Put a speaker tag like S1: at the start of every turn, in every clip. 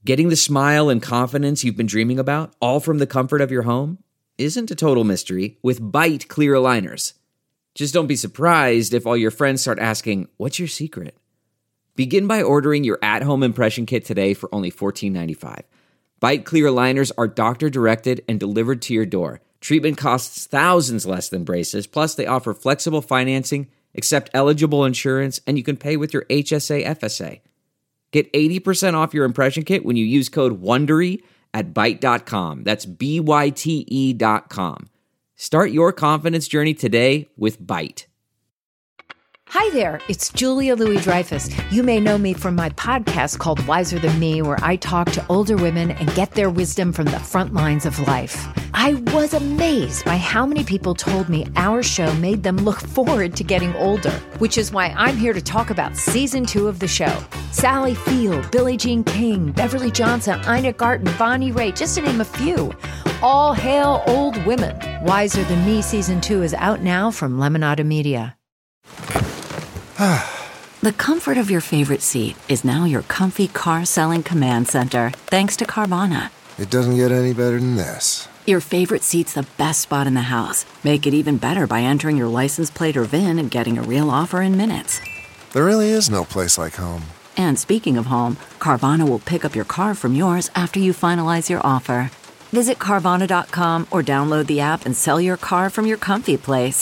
S1: Getting the smile and confidence you've been dreaming about, all from the comfort of your home, isn't a total mystery with Byte clear aligners. Just don't be surprised if all your friends start asking, "What's your secret?" Begin by ordering your at-home impression kit today for only $14.95. Byte clear aligners are doctor-directed and delivered to your door. Treatment costs thousands less than braces, plus they offer flexible financing, accept eligible insurance, and you can pay with your HSA FSA. Get 80% off your impression kit when you use code WONDERY at Byte.com. That's BYTE.com. Start your confidence journey today with Byte.
S2: Hi there, it's Julia Louis-Dreyfus. You may know me from my podcast called Wiser Than Me, where I talk to older women and get their wisdom from the front lines of life. I was amazed by how many people told me our show made them look forward to getting older, which is why I'm here to talk about season 2 of the show. Sally Field, Billie Jean King, Beverly Johnson, Ina Garten, Bonnie Raitt, just to name a few. All hail old women. Wiser Than Me season 2 is out now from Lemonada Media.
S3: The comfort of your favorite seat is now your comfy car-selling command center, thanks to Carvana.
S4: It doesn't get any better than this.
S3: Your favorite seat's the best spot in the house. Make it even better by entering your license plate or VIN and getting a real offer in minutes.
S4: There really is no place like home.
S3: And speaking of home, Carvana will pick up your car from yours after you finalize your offer. Visit Carvana.com or download the app and sell your car from your comfy place.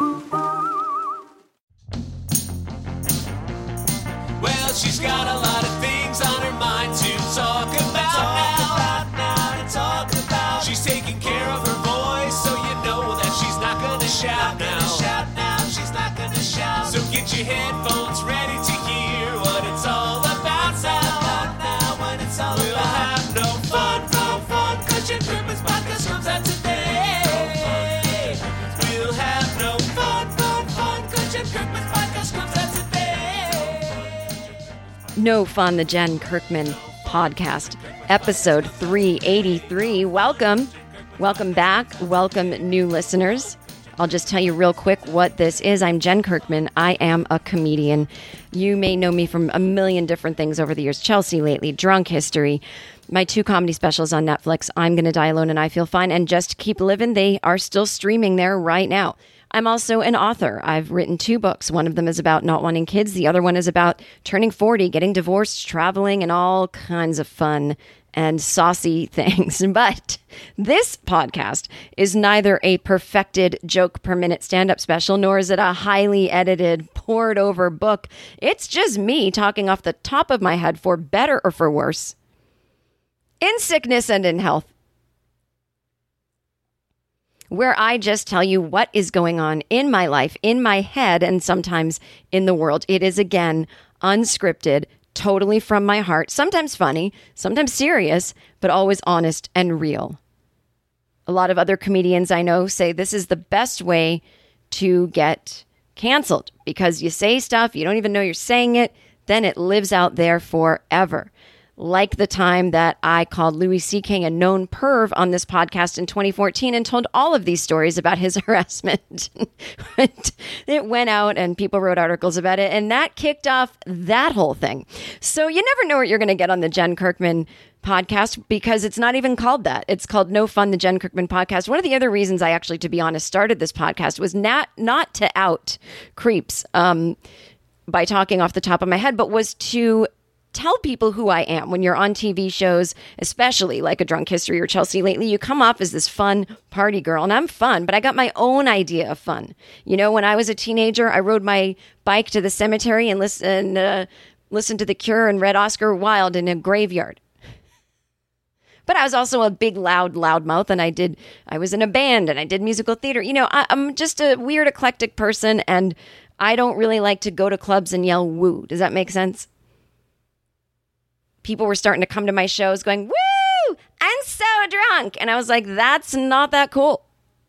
S5: Well, she's got a lot of things on her mind to talk about now. She's taking care of her voice, so you know that she's not gonna shout now. She's not gonna shout. So get your headphones ready to hear what it's all about now. When it's all we'll have no fun, 'cause your Christmas podcast comes out today. We'll have no fun, 'cause your Christmas podcast comes out today.
S6: No Fun, the Jen Kirkman podcast, episode 383. Welcome back. Welcome, new listeners. I'll just tell you real quick what this is. I'm Jen Kirkman. I am a comedian. You may know me from a million different things over the years. Chelsea Lately, Drunk History, my 2 comedy specials on Netflix, I'm Gonna Die Alone and I Feel Fine, and Just Keep Living. They are still streaming there right now. I'm also an author. I've written 2 books. One of them is about not wanting kids. The other one is about turning 40, getting divorced, traveling, and all kinds of fun and saucy things. But this podcast is neither a perfected joke per minute stand-up special, nor is it a highly edited, poured over book. It's just me talking off the top of my head, for better or for worse, in sickness and in health, where I just tell you what is going on in my life, in my head, and sometimes in the world. It is, again, unscripted, totally from my heart, sometimes funny, sometimes serious, but always honest and real. A lot of other comedians I know say this is the best way to get canceled, because you say stuff, you don't even know you're saying it, then it lives out there forever. Like the time that I called Louis C.K. a known perv on this podcast in 2014 and told all of these stories about his harassment. It went out and people wrote articles about it, and that kicked off that whole thing. So you never know what you're going to get on the Jen Kirkman podcast, because it's not even called that. It's called No Fun, the Jen Kirkman podcast. One of the other reasons I actually, to be honest, started this podcast was not to out creeps by talking off the top of my head, but was to tell people who I am. When you're on TV shows, especially like a Drunk History or Chelsea Lately, you come off as this fun party girl, and I'm fun, but I got my own idea of fun. You know, when I was a teenager, I rode my bike to the cemetery and listened to The Cure and read Oscar Wilde in a graveyard. But I was also a big, loudmouth, and I was in a band, and I did musical theater. You know, I'm just a weird, eclectic person, and I don't really like to go to clubs and yell woo. Does that make sense? People were starting to come to my shows going, woo, I'm so drunk. And I was like, that's not that cool.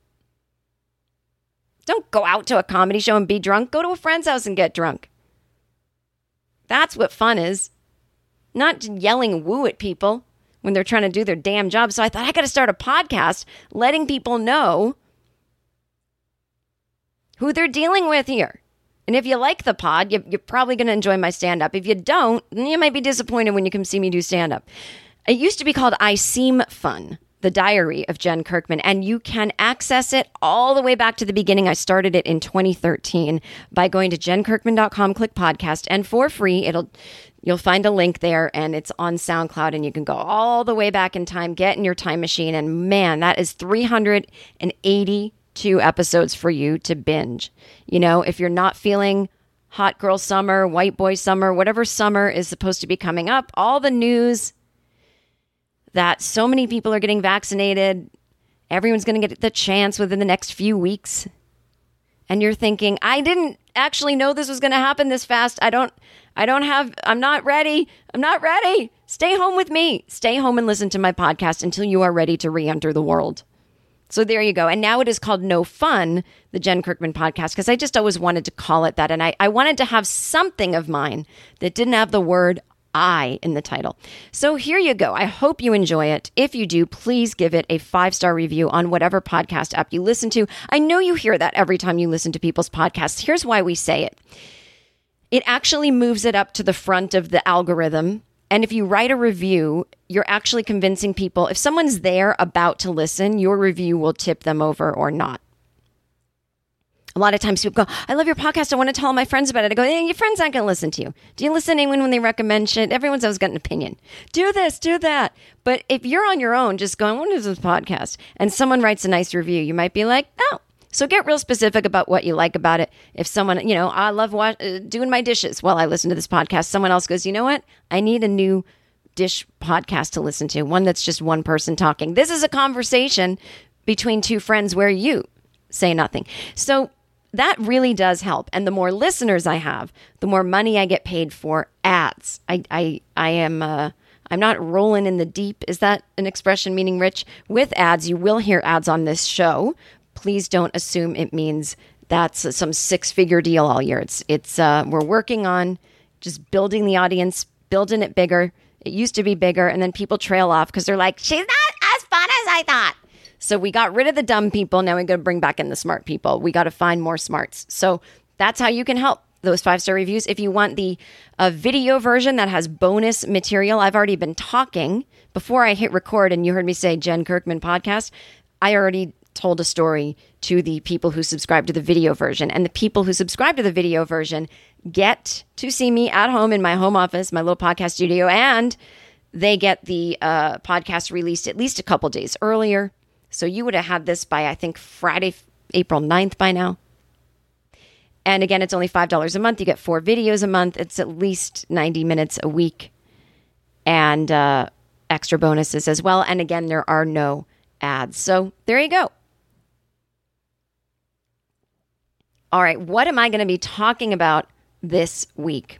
S6: Don't go out to a comedy show and be drunk. Go to a friend's house and get drunk. That's what fun is. Not yelling woo at people when they're trying to do their damn job. So I thought, I got to start a podcast letting people know who they're dealing with here. And if you like the pod, you're probably going to enjoy my stand-up. If you don't, you might be disappointed when you come see me do stand-up. It used to be called I Seem Fun, the diary of Jen Kirkman, and you can access it all the way back to the beginning. I started it in 2013 by going to jenkirkman.com, click podcast, and for free, you'll find a link there, and it's on SoundCloud, and you can go all the way back in time, get in your time machine, and man, that is 382 episodes for you to binge. You know, if you're not feeling hot girl summer, white boy summer, whatever summer is supposed to be coming up, all the news that so many people are getting vaccinated, everyone's going to get the chance within the next few weeks. And you're thinking, I didn't actually know this was going to happen this fast. I'm not ready. Stay home with me. Stay home and listen to my podcast until you are ready to re-enter the world. So there you go. And now it is called No Fun, the Jen Kirkman podcast, because I just always wanted to call it that. And I wanted to have something of mine that didn't have the word I in the title. So here you go. I hope you enjoy it. If you do, please give it a 5-star review on whatever podcast app you listen to. I know you hear that every time you listen to people's podcasts. Here's why we say it. It actually moves it up to the front of the algorithm. And if you write a review, you're actually convincing people. If someone's there about to listen, your review will tip them over or not. A lot of times people go, I love your podcast. I want to tell all my friends about it. I go, your friends aren't going to listen to you. Do you listen to anyone when they recommend shit? Everyone's always got an opinion. Do this, do that. But if you're on your own, just going, what is this podcast? And someone writes a nice review, you might be like, oh. So get real specific about what you like about it. If someone, I love doing my dishes while I listen to this podcast. Someone else goes, you know what? I need a new dish podcast to listen to. One that's just one person talking. This is a conversation between two friends where you say nothing. So that really does help. And the more listeners I have, the more money I get paid for ads. I'm not rolling in the deep. Is that an expression meaning rich? With ads, you will hear ads on this show. Please don't assume it means that's some 6-figure deal all year. It's we're working on just building the audience, building it bigger. It used to be bigger, and then people trail off because they're like, she's not as fun as I thought. So we got rid of the dumb people. Now we're going to bring back in the smart people. We got to find more smarts. So that's how you can help those 5-star reviews. If you want the video version that has bonus material, I've already been talking before I hit record, and you heard me say Jen Kirkman podcast. I already told a story to the people who subscribe to the video version. And the people who subscribe to the video version get to see me at home in my home office, my little podcast studio, and they get the podcast released at least a couple days earlier. So you would have had this by, I think, Friday, April 9th by now. And again, it's only $5 a month. You get 4 videos a month. It's at least 90 minutes a week and extra bonuses as well. And again, there are no ads. So there you go. All right, what am I going to be talking about this week?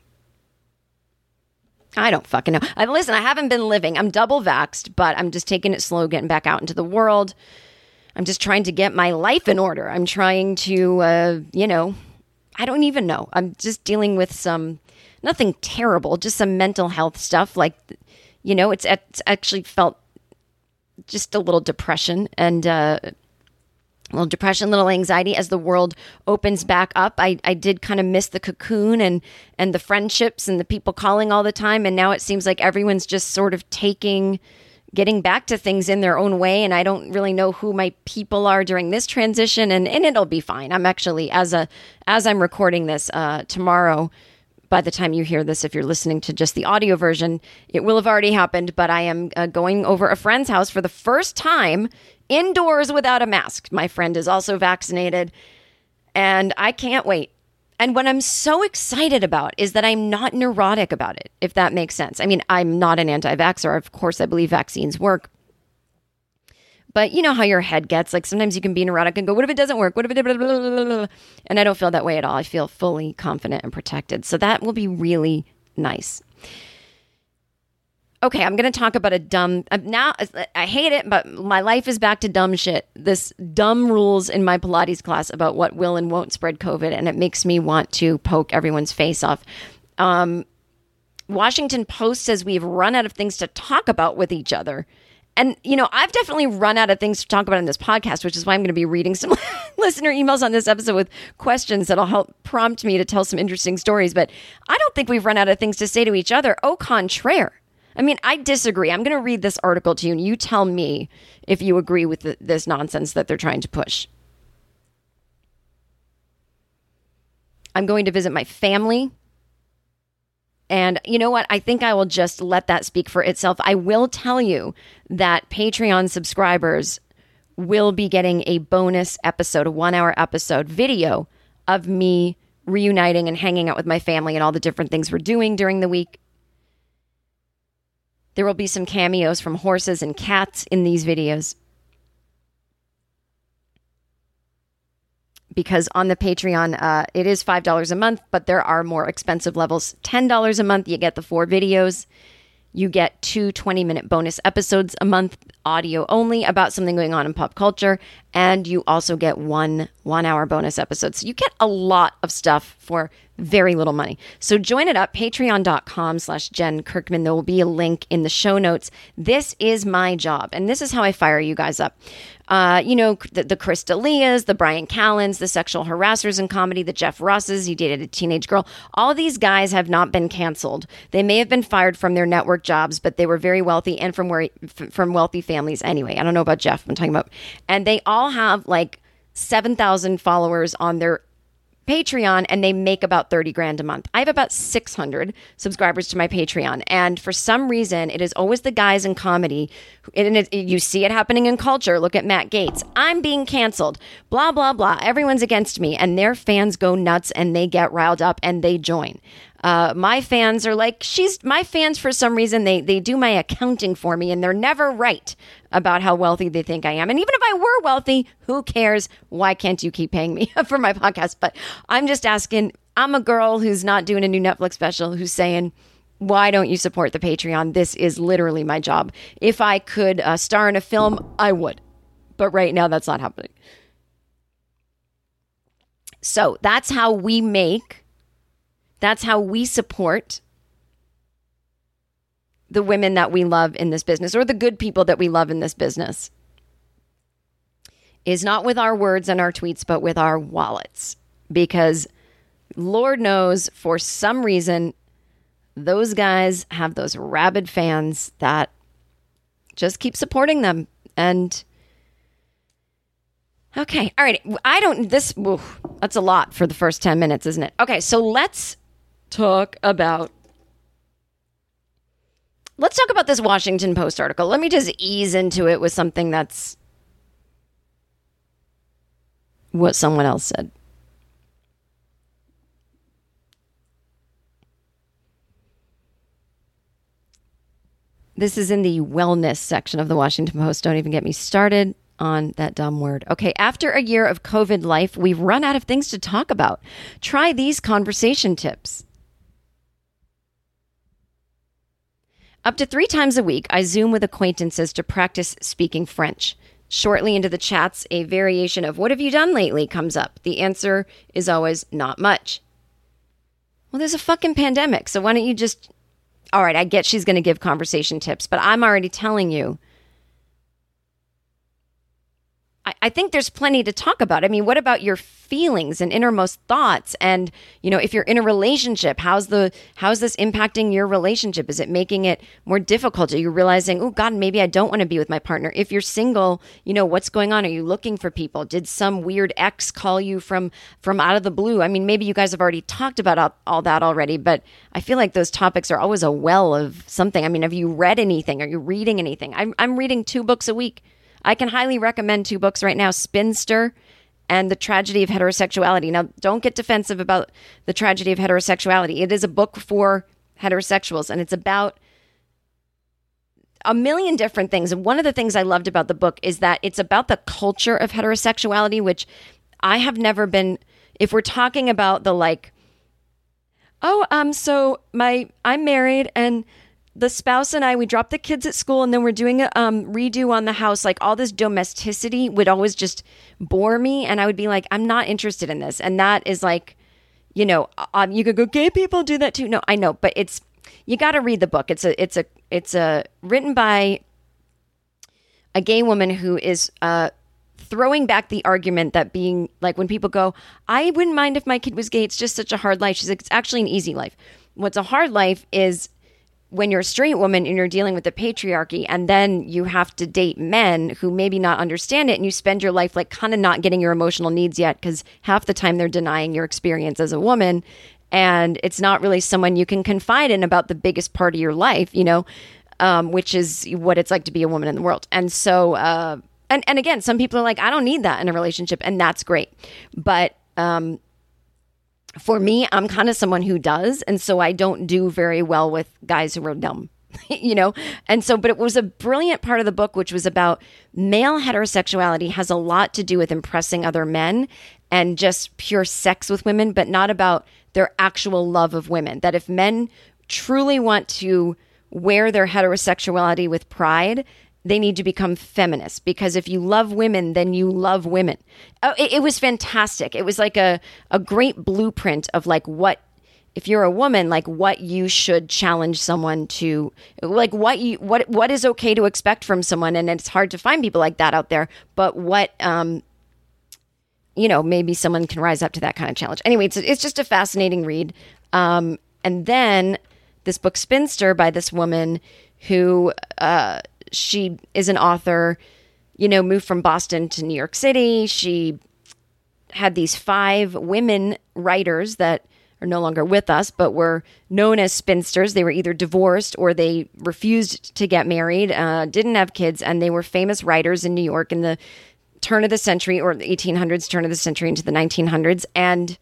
S6: I don't fucking know. Listen, I haven't been living. I'm double vaxxed, but I'm just taking it slow, getting back out into the world. I'm just trying to get my life in order. I'm trying to, I don't even know. I'm just dealing with nothing terrible, just some mental health stuff. Like, it's actually felt just a little depression and little anxiety as the world opens back up. I did kind of miss the cocoon and the friendships and the people calling all the time. And now it seems like everyone's just sort of getting back to things in their own way. And I don't really know who my people are during this transition, and it'll be fine. I'm actually, as I'm recording this tomorrow, by the time you hear this, if you're listening to just the audio version, it will have already happened, but I am going over a friend's house for the first time indoors without a mask. My friend is also vaccinated, and I can't wait. And what I'm so excited about is that I'm not neurotic about it, if that makes sense. I mean, I'm not an anti-vaxxer. Of course, I believe vaccines work. But you know how your head gets. Like sometimes you can be neurotic and go, what if it doesn't work? What if it blah, blah, blah, blah, blah. And I don't feel that way at all. I feel fully confident and protected. So that will be really nice. Okay, I'm going to talk about now I hate it, but my life is back to dumb shit. This dumb rules in my Pilates class about what will and won't spread COVID, and it makes me want to poke everyone's face off. Washington Post says we've run out of things to talk about with each other. And, I've definitely run out of things to talk about in this podcast, which is why I'm going to be reading some listener emails on this episode with questions that'll help prompt me to tell some interesting stories. But I don't think we've run out of things to say to each other. Au contraire. I mean, I disagree. I'm going to read this article to you, and you tell me if you agree with this nonsense that they're trying to push. I'm going to visit my family. And you know what? I think I will just let that speak for itself. I will tell you that Patreon subscribers will be getting a bonus episode, a 1-hour episode video of me reuniting and hanging out with my family and all the different things we're doing during the week. There will be some cameos from horses and cats in these videos. Because on the Patreon, it is $5 a month, but there are more expensive levels. $10 a month, you get the 4 videos. You get 2 20-minute bonus episodes a month, audio only, about something going on in pop culture. And you also get 1-hour bonus episode. So you get a lot of stuff for very little money. So join it up, patreon.com/Jen Kirkman. There will be a link in the show notes. This is my job, and this is how I fire you guys up. The Chris D'Elias, the Brian Callens, the sexual harassers in comedy, the Jeff Rosses, he dated a teenage girl. All of these guys have not been canceled. They may have been fired from their network jobs, but they were very wealthy and from wealthy families anyway. I don't know about Jeff, I'm talking about. And they all have like 7,000 followers on their Patreon, and they make about 30 grand a month. I have about 600 subscribers to my Patreon, and for some reason, it is always the guys in comedy, and you see it happening in culture. Look at Matt Gaetz. I'm being canceled. Blah, blah, blah. Everyone's against me, and their fans go nuts, and they get riled up, and they join. My fans are like, my fans for some reason, they do my accounting for me, and they're never right about how wealthy they think I am. And even if I were wealthy, who cares? Why can't you keep paying me for my podcast? But I'm just asking, I'm a girl who's not doing a new Netflix special, who's saying, why don't you support the Patreon? This is literally my job. If I could star in a film, I would. But right now, that's not happening. So that's how we support the women that we love in this business, or the good people that we love in this business, is not with our words and our tweets, but with our wallets. Because Lord knows, for some reason, those guys have those rabid fans that just keep supporting them. And okay, all right. That's a lot for the first 10 minutes, isn't it? Okay, so let's talk about this Washington Post article. Let me just ease into it with something that's what someone else said. This is in the wellness section of the Washington Post. Don't even get me started on that dumb word. Okay, after a year of COVID life, we've run out of things to talk about. Try these conversation tips. Up to 3 times a week, I Zoom with acquaintances to practice speaking French. Shortly into the chats, a variation of "what have you done lately" comes up. The answer is always "not much." Well, there's a fucking pandemic, so why don't you just... All right, I get she's going to give conversation tips, but I'm already telling you, I think there's plenty to talk about. I mean, what about your feelings and innermost thoughts? And, if you're in a relationship, how's this impacting your relationship? Is it making it more difficult? Are you realizing, oh God, maybe I don't want to be with my partner? If you're single, what's going on? Are you looking for people? Did some weird ex call you from out of the blue? I mean, maybe you guys have already talked about all that already, but I feel like those topics are always a well of something. I mean, have you read anything? Are you reading anything? I'm reading 2 books a week. I can highly recommend 2 books right now, Spinster and The Tragedy of Heterosexuality. Now, don't get defensive about The Tragedy of Heterosexuality. It is a book for heterosexuals, and it's about a million different things. And one of the things I loved about the book is that it's about the culture of heterosexuality, which I have never been, if we're talking about the I'm married and the spouse and I, we dropped the kids at school and then we're doing a redo on the house. Like all this domesticity would always just bore me. And I would be like, I'm not interested in this. And that is like, you could go, gay people do that too. No, I know, but you got to read the book. It's written by a gay woman who is throwing back the argument that being like, when people go, I wouldn't mind if my kid was gay, it's just such a hard life. She's like, it's actually an easy life. What's a hard life is when you're a straight woman and you're dealing with the patriarchy, and then you have to date men who maybe not understand it, and you spend your life like kind of not getting your emotional needs yet because half the time they're denying your experience as a woman, and it's not really someone you can confide in about the biggest part of your life, which is what it's like to be a woman in the world. And so, and again, some people are like, I don't need that in a relationship, and that's great. But for me, I'm kind of someone who does. And so I don't do very well with guys who are dumb, And so, but it was a brilliant part of the book, which was about male heterosexuality has a lot to do with impressing other men and just pure sex with women, but not about their actual love of women. That if men truly want to wear their heterosexuality with pride, they need to become feminists, because if you love women, then you love women. It was fantastic. It was like a great blueprint of like what, if you're a woman, like what you should challenge someone to, like what is okay to expect from someone. And it's hard to find people like that out there, but what, maybe someone can rise up to that kind of challenge. Anyway, it's just a fascinating read. And then this book, Spinster, by this woman who, she is an author, moved from Boston to New York City. She had these 5 women writers that are no longer with us, but were known as spinsters. They were either divorced or they refused to get married, didn't have kids, and they were famous writers in New York in the turn of the century, or the 1800s, turn of the century into the 1900s, and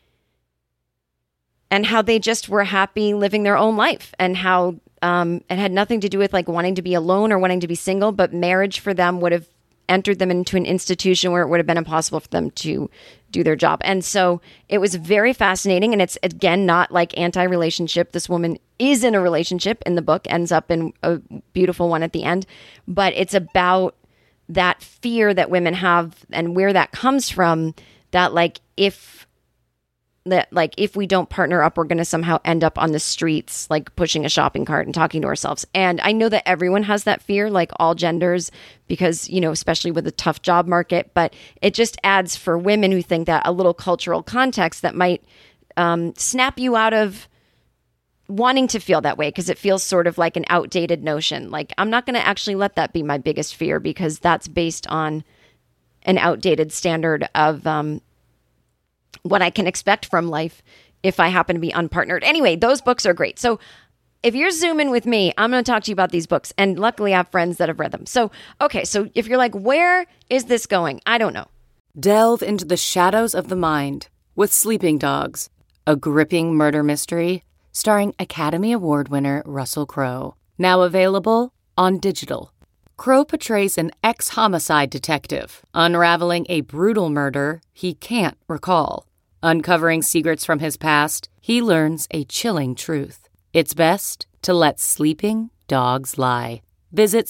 S6: how they just were happy living their own life, and how it had nothing to do with like wanting to be alone or wanting to be single, but marriage for them would have entered them into an institution where it would have been impossible for them to do their job. And so it was very fascinating. And it's, again, not like anti-relationship. This woman is in a relationship in the book, ends up in a beautiful one at the end. But it's about that fear that women have and where that comes from, that if we don't partner up, we're going to somehow end up on the streets, like pushing a shopping cart and talking to ourselves. And I know that everyone has that fear, like all genders, because, especially with a tough job market, but it just adds for women who think that a little cultural context that might snap you out of wanting to feel that way, because it feels sort of like an outdated notion. Like, I'm not going to actually let that be my biggest fear, because that's based on an outdated standard of, what I can expect from life if I happen to be unpartnered. Anyway, those books are great. So if you're zooming with me, I'm going to talk to you about these books. And luckily I have friends that have read them. So, okay. So if you're like, where is this going? I don't know.
S7: Delve into the shadows of the mind with Sleeping Dogs, a gripping murder mystery starring Academy Award winner Russell Crowe. Now available on digital. Crowe portrays an ex-homicide detective unraveling a brutal murder he can't recall. Uncovering secrets from his past, he learns a chilling truth. It's best to let sleeping dogs lie. Visit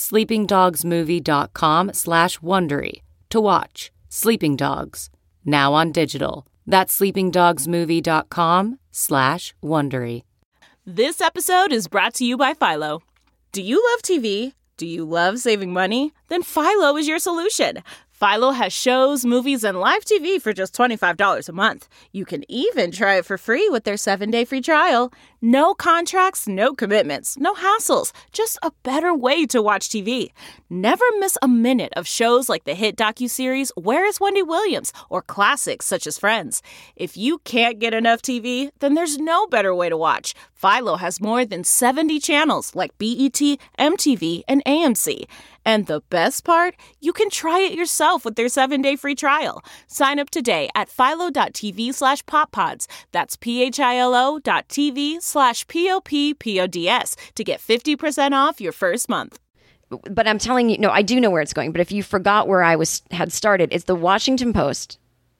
S7: sleepingdogsmovie.com/Wondery to watch Sleeping Dogs, now on digital. That's sleepingdogsmovie.com/Wondery.
S8: This episode is brought to you by Philo. Do you love TV? Do you love saving money? Then Philo is your solution. Philo has shows, movies, and live TV for just $25 a month. You can even try it for free with their 7-day free trial. No contracts, no commitments, no hassles. Just a better way to watch TV. Never miss a minute of shows like the hit docuseries Where is Wendy Williams? Or classics such as Friends. If you can't get enough TV, then there's no better way to watch. Philo has more than 70 channels like BET, MTV, and AMC. And the best part? You can try it yourself with their 7-day free trial. Sign up today at philo.tv/poppods. That's philo.tv/POPPODS to get 50% off your first month.
S6: But I'm telling you, no, I do know where it's going. But if you forgot where I had started, it's the Washington Post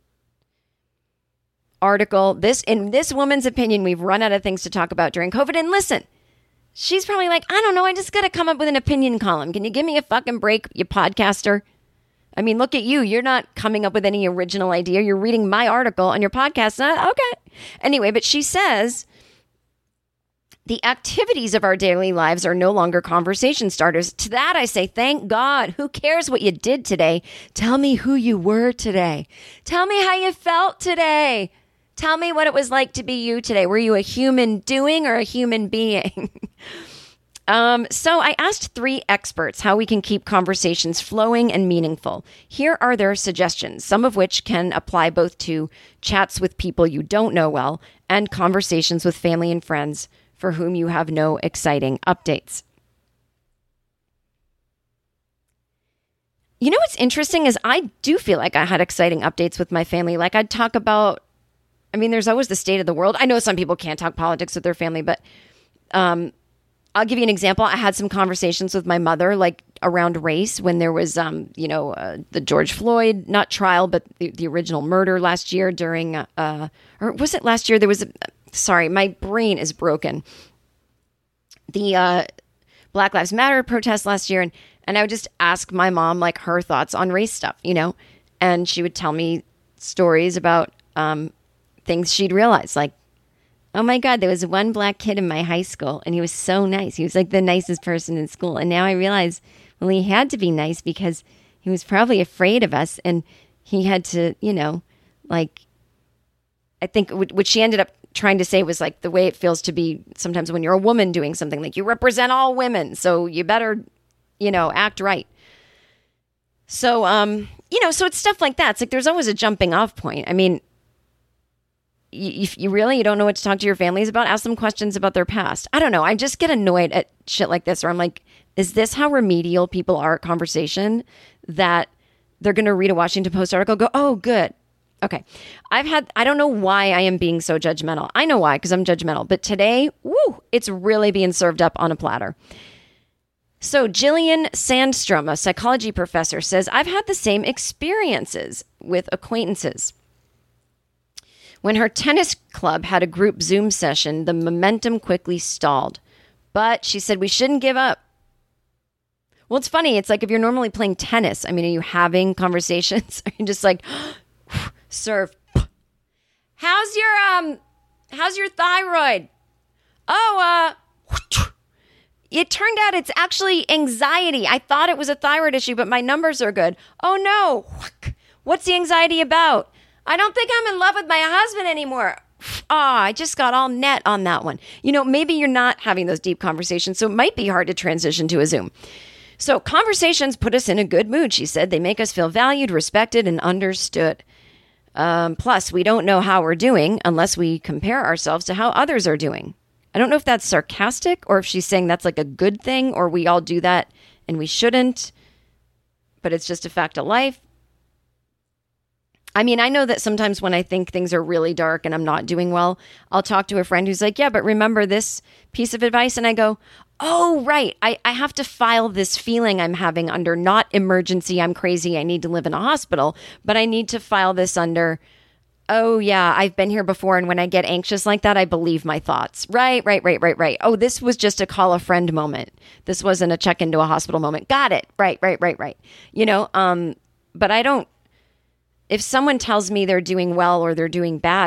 S6: article. In this woman's opinion, we've run out of things to talk about during COVID. And listen, she's probably like, I don't know, I just got to come up with an opinion column. Can you give me a fucking break, you podcaster? I mean, look at you. You're not coming up with any original idea. You're reading my article on your podcast. Okay. Anyway, but she says, the activities of our daily lives are no longer conversation starters. To that I say, thank God. Who cares what you did today? Tell me who you were today. Tell me how you felt today. Tell me what it was like to be you today. Were you a human doing or a human being? So I asked 3 experts how we can keep conversations flowing and meaningful. Here are their suggestions, some of which can apply both to chats with people you don't know well and conversations with family and friends for whom you have no exciting updates. You know what's interesting is I do feel like I had exciting updates with my family. Like I'd talk about, there's always the state of the world. I know some people can't talk politics with their family, but I'll give you an example. I had some conversations with my mother, like around race when there was, the George Floyd, not trial, but the original murder last year during, or was it last year? There was, sorry, my brain is broken. The Black Lives Matter protest last year. And I would just ask my mom, like, her thoughts on race stuff, and she would tell me stories about things she'd realized, like, oh my God, there was one black kid in my high school and he was so nice. He was like the nicest person in school. And now I realize, well, he had to be nice because he was probably afraid of us. And he had to, I think what she ended up trying to say was like the way it feels to be sometimes when you're a woman doing something, like you represent all women. So you better, act right. So, so it's stuff like that. It's like there's always a jumping off point. If you don't know what to talk to your families about, ask them questions about their past. I don't know. I just get annoyed at shit like this, where I'm like, is this how remedial people are at conversation? That they're going to read a Washington Post article, go, oh, good. Okay. I don't know why I am being so judgmental. I know why, because I'm judgmental. But today, it's really being served up on a platter. So Jillian Sandstrom, a psychology professor, says, I've had the same experiences with acquaintances. When her tennis club had a group Zoom session, the momentum quickly stalled. But she said we shouldn't give up. Well, it's funny. It's like if you're normally playing tennis, are you having conversations? Are you just like, serve? How's your thyroid? Oh, it turned out it's actually anxiety. I thought it was a thyroid issue, but my numbers are good. Oh no. What's the anxiety about? I don't think I'm in love with my husband anymore. I just got all net on that one. Maybe you're not having those deep conversations, so it might be hard to transition to a Zoom. So conversations put us in a good mood, she said. They make us feel valued, respected, and understood. Plus, we don't know how we're doing unless we compare ourselves to how others are doing. I don't know if that's sarcastic or if she's saying that's like a good thing or we all do that and we shouldn't, but it's just a fact of life. I know that sometimes when I think things are really dark and I'm not doing well, I'll talk to a friend who's like, yeah, but remember this piece of advice? And I go, oh, right. I have to file this feeling I'm having under not emergency, I'm crazy, I need to live in a hospital, but I need to file this under, oh, yeah, I've been here before. And when I get anxious like that, I believe my thoughts. Right. Oh, this was just a call a friend moment. This wasn't a check into a hospital moment. Got it. Right. But I don't. If someone tells me they're doing well or they're doing bad,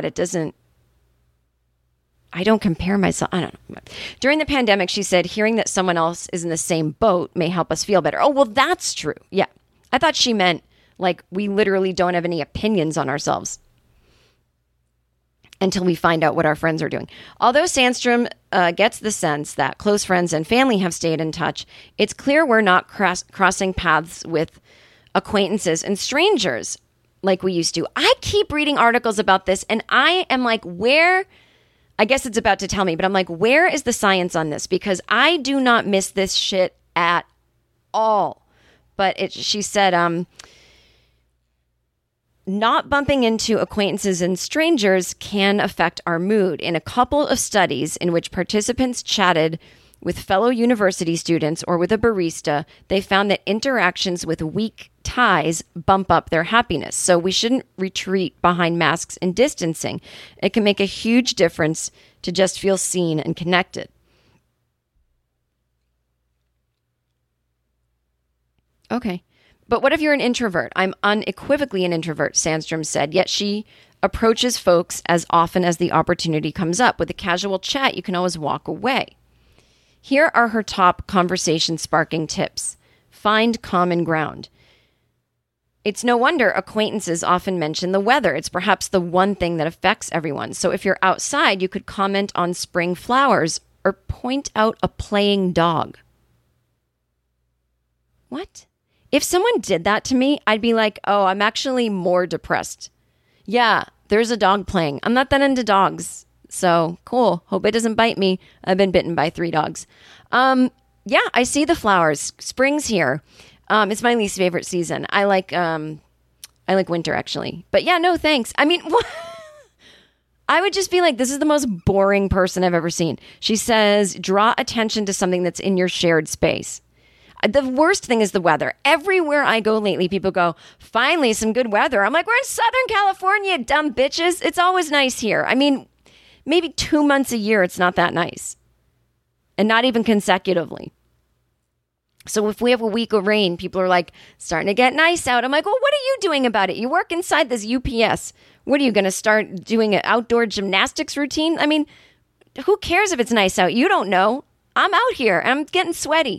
S6: I don't compare myself. I don't know. During the pandemic, she said, hearing that someone else is in the same boat may help us feel better. Oh, well, that's true. Yeah. I thought she meant like we literally don't have any opinions on ourselves until we find out what our friends are doing. Although Sandstrom gets the sense that close friends and family have stayed in touch, it's clear we're not crossing paths with acquaintances and strangers like we used to. I keep reading articles about this and I am like, I guess it's about to tell me, but I'm like, where is the science on this? Because I do not miss this shit at all. But she said, not bumping into acquaintances and strangers can affect our mood. In a couple of studies in which participants chatted with fellow university students or with a barista, they found that interactions with weak ties bump up their happiness. So we shouldn't retreat behind masks and distancing. It can make a huge difference to just feel seen and connected. Okay. But what if you're an introvert? I'm unequivocally an introvert, Sandstrom said, yet she approaches folks as often as the opportunity comes up. With a casual chat, you can always walk away. Here are her top conversation-sparking tips. Find common ground. It's no wonder acquaintances often mention the weather. It's perhaps the one thing that affects everyone. So if you're outside, you could comment on spring flowers or point out a playing dog. What? If someone did that to me, I'd be like, oh, I'm actually more depressed. Yeah, there's a dog playing. I'm not that into dogs. So cool. Hope it doesn't bite me. I've been bitten by 3 dogs. Yeah, I see the flowers. Spring's here. It's my least favorite season. I like winter actually. But yeah, no thanks. I mean, what? I would just be like, this is the most boring person I've ever seen. She says, draw attention to something that's in your shared space. The worst thing is the weather. Everywhere I go lately, people go, finally, some good weather. I'm like, we're in Southern California, dumb bitches. It's always nice here. I mean, maybe 2 months a year, it's not that nice. And not even consecutively. So if we have a week of rain, people are like, starting to get nice out. I'm like, well, what are you doing about it? You work inside this UPS. What are you going to start doing an outdoor gymnastics routine? I mean, who cares if it's nice out? You don't know. I'm out here. I'm getting sweaty.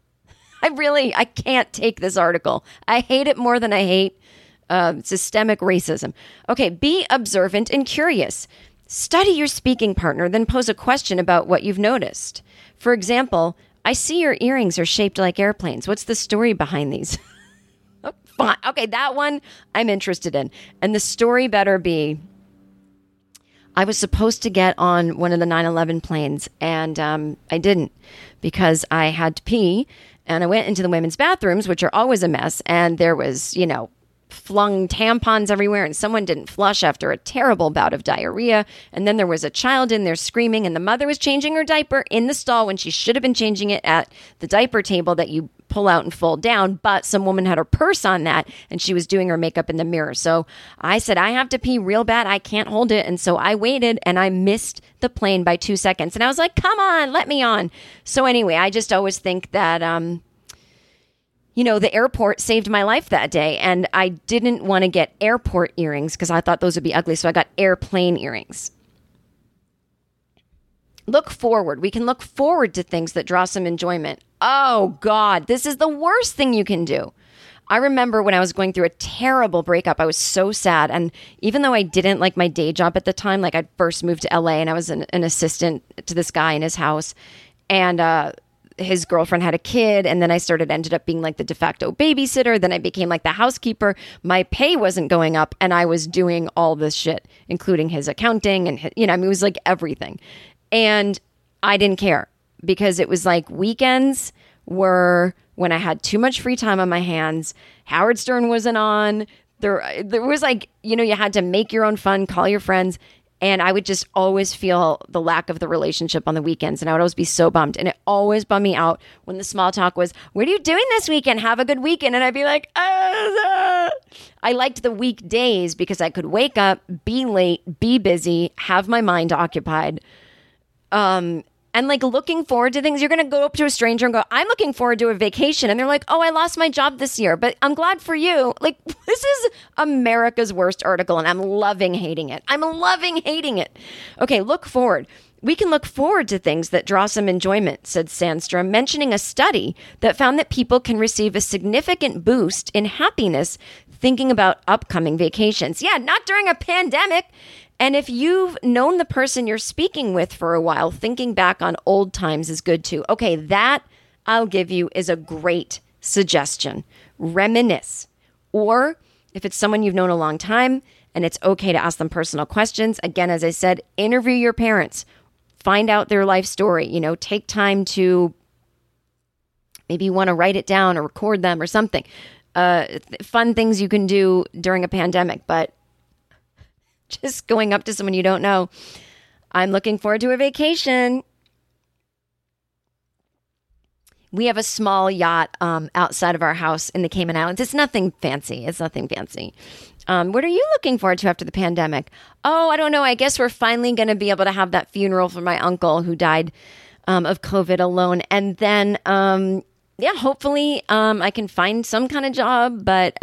S6: I can't take this article. I hate it more than I hate systemic racism. Okay, be observant and curious. Study your speaking partner, then pose a question about what you've noticed. For example, I see your earrings are shaped like airplanes. What's the story behind these? Oh, fine. Okay, that one I'm interested in. And the story better be, I was supposed to get on one of the 9/11 planes, and I didn't because I had to pee. And I went into the women's bathrooms, which are always a mess. And there was, flung tampons everywhere. And someone didn't flush after a terrible bout of diarrhea. And then there was a child in there screaming. And the mother was changing her diaper in the stall when she should have been changing it at the diaper table that you pull out and fold down. But some woman had her purse on that. And she was doing her makeup in the mirror. So I said, I have to pee real bad. I can't hold it. And so I waited and I missed the plane by 2 seconds. And I was like, come on, let me on. So anyway, I just always think that, the airport saved my life that day. And I didn't want to get airport earrings because I thought those would be ugly. So I got airplane earrings. Look forward. We can look forward to things that draw some enjoyment. Oh, God, this is the worst thing you can do. I remember when I was going through a terrible breakup, I was so sad. And even though I didn't like my day job at the time, like I first moved to LA and I was an assistant to this guy in his house. And his girlfriend had a kid. And then I ended up being like the de facto babysitter. Then I became like the housekeeper. My pay wasn't going up. And I was doing all this shit, including his accounting. And, it was like everything. And I didn't care because it was like weekends were when I had too much free time on my hands. Howard Stern wasn't on. There was like, you had to make your own fun, call your friends. And I would just always feel the lack of the relationship on the weekends. And I would always be so bummed. And it always bummed me out when the small talk was, what are you doing this weekend? Have a good weekend. And I'd be like, I liked the weekdays because I could wake up, be late, be busy, have my mind occupied. And like looking forward to things. You're going to go up to a stranger and go, I'm looking forward to a vacation. And they're like, oh, I lost my job this year, but I'm glad for you. Like, this is America's worst article and I'm loving hating it. I'm loving hating it. Okay, look forward. We can look forward to things that draw some enjoyment, said Sandstrom, mentioning a study that found that people can receive a significant boost in happiness thinking about upcoming vacations. Yeah, not during a pandemic. And if you've known the person you're speaking with for a while, thinking back on old times is good too. Okay, that I'll give you is a great suggestion. Reminisce. Or if it's someone you've known a long time and it's okay to ask them personal questions, again, as I said, interview your parents. Find out their life story. Take time to maybe you want to write it down or record them or something. Fun things you can do during a pandemic, but just going up to someone you don't know. I'm looking forward to a vacation. We have a small yacht outside of our house in the Cayman Islands. It's nothing fancy. What are you looking forward to after the pandemic? Oh, I don't know. I guess we're finally going to be able to have that funeral for my uncle who died of COVID alone. And then, hopefully I can find some kind of job, but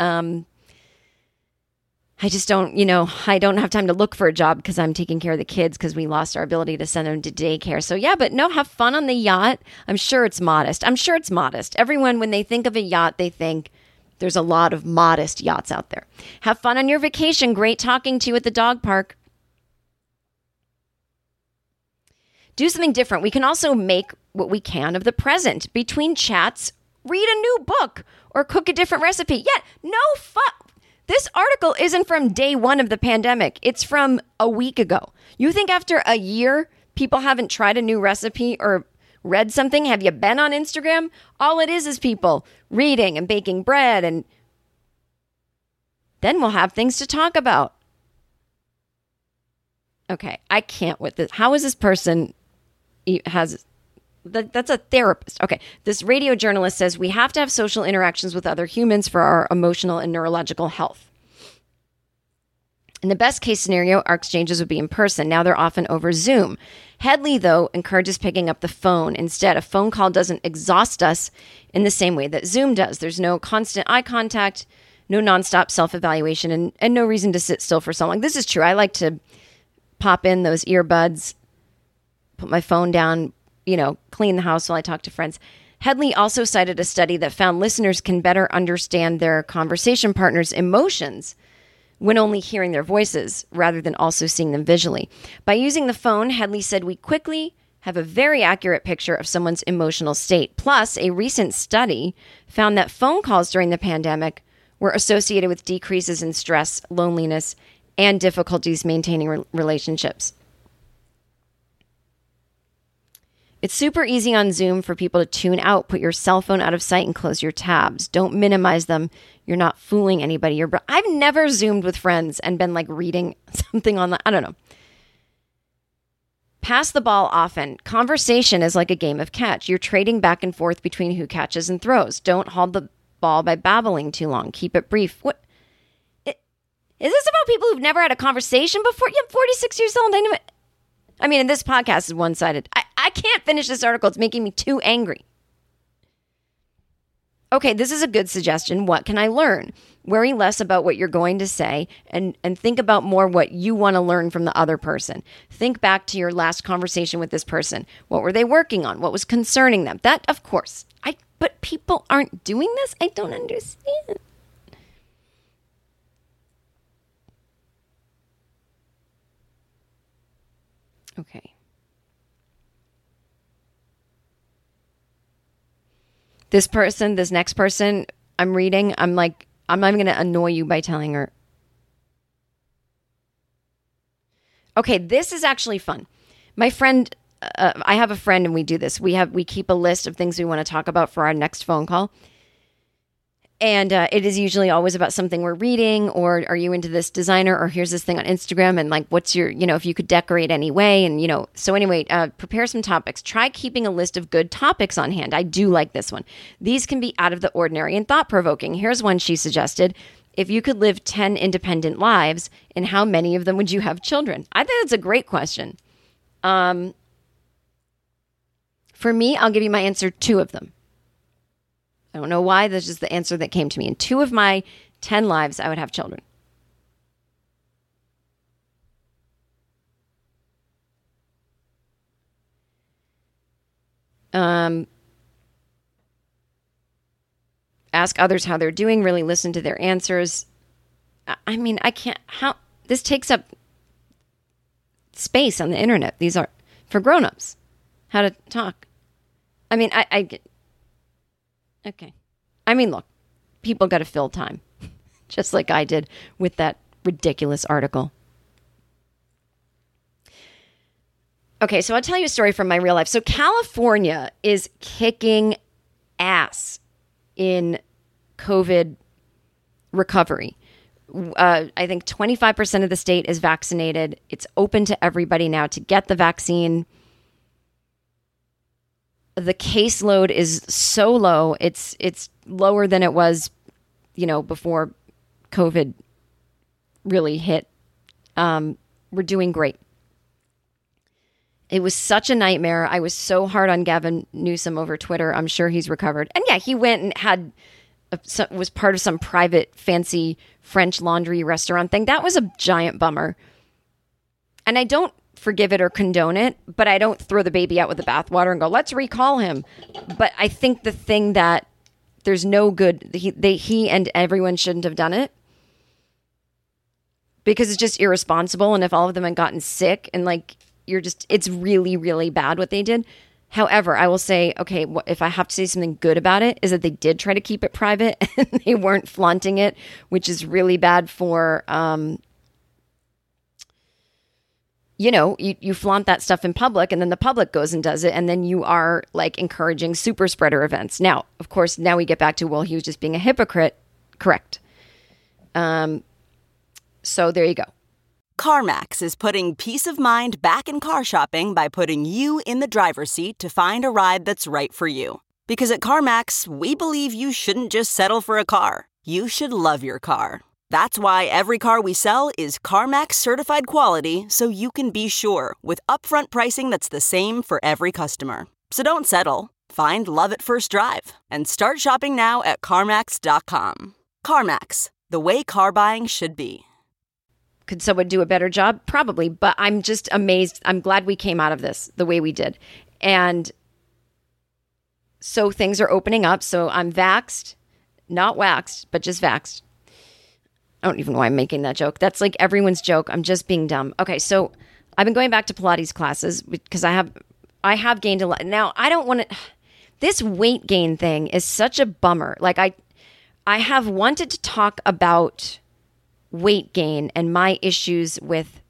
S6: I just don't, I don't have time to look for a job because I'm taking care of the kids because we lost our ability to send them to daycare. So have fun on the yacht. I'm sure it's modest. Everyone, when they think of a yacht, they think there's a lot of modest yachts out there. Have fun on your vacation. Great talking to you at the dog park. Do something different. We can also make what we can of the present. Between chats, read a new book or cook a different recipe. Yeah, no fuck. This article isn't from day one of the pandemic. It's from a week ago. You think after a year, people haven't tried a new recipe or read something? Have you been on Instagram? All it is people reading and baking bread, and then we'll have things to talk about. Okay, I can't with this. How is this person that's a therapist. Okay, this radio journalist says we have to have social interactions with other humans for our emotional and neurological health. In the best case scenario, our exchanges would be in person. Now they're often over Zoom. Headley, though, encourages picking up the phone. Instead, a phone call doesn't exhaust us in the same way that Zoom does. There's no constant eye contact, no nonstop self-evaluation, and no reason to sit still for so long. This is true. I like to pop in those earbuds, put my phone down, clean the house while I talk to friends. Headley also cited a study that found listeners can better understand their conversation partner's emotions when only hearing their voices rather than also seeing them visually. By using the phone, Headley said we quickly have a very accurate picture of someone's emotional state. Plus, a recent study found that phone calls during the pandemic were associated with decreases in stress, loneliness, and difficulties maintaining relationships. It's super easy on Zoom for people to tune out, put your cell phone out of sight, and close your tabs. Don't minimize them. You're not fooling anybody. I've never Zoomed with friends and been reading something online. I don't know. Pass the ball often. Conversation is like a game of catch. You're trading back and forth between who catches and throws. Don't hold the ball by babbling too long. Keep it brief. What? Is this about people who've never had a conversation before? You're 46 years old. I mean, this podcast is one-sided. I can't finish this article. It's making me too angry. Okay, this is a good suggestion. What can I learn? Worry less about what you're going to say and think about more what you want to learn from the other person. Think back to your last conversation with this person. What were they working on? What was concerning them? That, of course. But people aren't doing this? I don't understand. Okay. This next person I'm reading, I'm not even going to annoy you by telling her. Okay, this is actually fun. My friend, I have a friend and we do this. We keep a list of things we want to talk about for our next phone call. And it is usually always about something we're reading, or are you into this designer, or here's this thing on Instagram, and what's your, if you could decorate any way, and so anyway, prepare some topics. Try keeping a list of good topics on hand. I do like this one. These can be out of the ordinary and thought-provoking. Here's one she suggested. If you could live 10 independent lives, in how many of them would you have children? I think that's a great question. For me, I'll give you my answer, 2 of them. I don't know why. That's just the answer that came to me. In 2 of my 10 lives, I would have children. Ask others how they're doing. Really listen to their answers. I mean, I can't. This takes up space on the internet. These are for grown-ups. How to talk. I mean, I get. Okay. I mean, look, people got to fill time, just like I did with that ridiculous article. Okay, so I'll tell you a story from my real life. So California is kicking ass in COVID recovery. I think 25% of the state is vaccinated. It's open to everybody now to get the vaccine. The caseload is so low. It's lower than it was, before COVID really hit. We're doing great. It was such a nightmare. I was so hard on Gavin Newsom over Twitter. I'm sure he's recovered. And yeah, he went and was part of some private fancy French laundry restaurant thing. That was a giant bummer. And I don't forgive it or condone it, but I don't throw the baby out with the bathwater and go, let's recall him. But I think the thing that there's no good, he and everyone shouldn't have done it because it's just irresponsible. And if all of them had gotten sick and it's really, really bad what they did. However, I will say, okay, if I have to say something good about it, is that they did try to keep it private and they weren't flaunting it, which is really bad for, you flaunt that stuff in public and then the public goes and does it. And then you are like encouraging super spreader events. Now, of course, now we get back to, well, he was just being a hypocrite. Correct. So there you go.
S9: CarMax is putting peace of mind back in car shopping by putting you in the driver's seat to find a ride that's right for you. Because at CarMax, we believe you shouldn't just settle for a car. You should love your car. That's why every car we sell is CarMax certified quality, so you can be sure with upfront pricing that's the same for every customer. So don't settle. Find love at first drive and start shopping now at CarMax.com. CarMax, the way car buying should be.
S6: Could someone do a better job? Probably, but I'm just amazed. I'm glad we came out of this the way we did. And so things are opening up. So I'm vaxxed, not waxed, but just vaxxed. I don't even know why I'm making that joke. That's like everyone's joke. I'm just being dumb. Okay, so I've been going back to Pilates classes because I have gained a lot. Now, I don't want to... This weight gain thing is such a bummer. Like I have wanted to talk about weight gain and my issues with,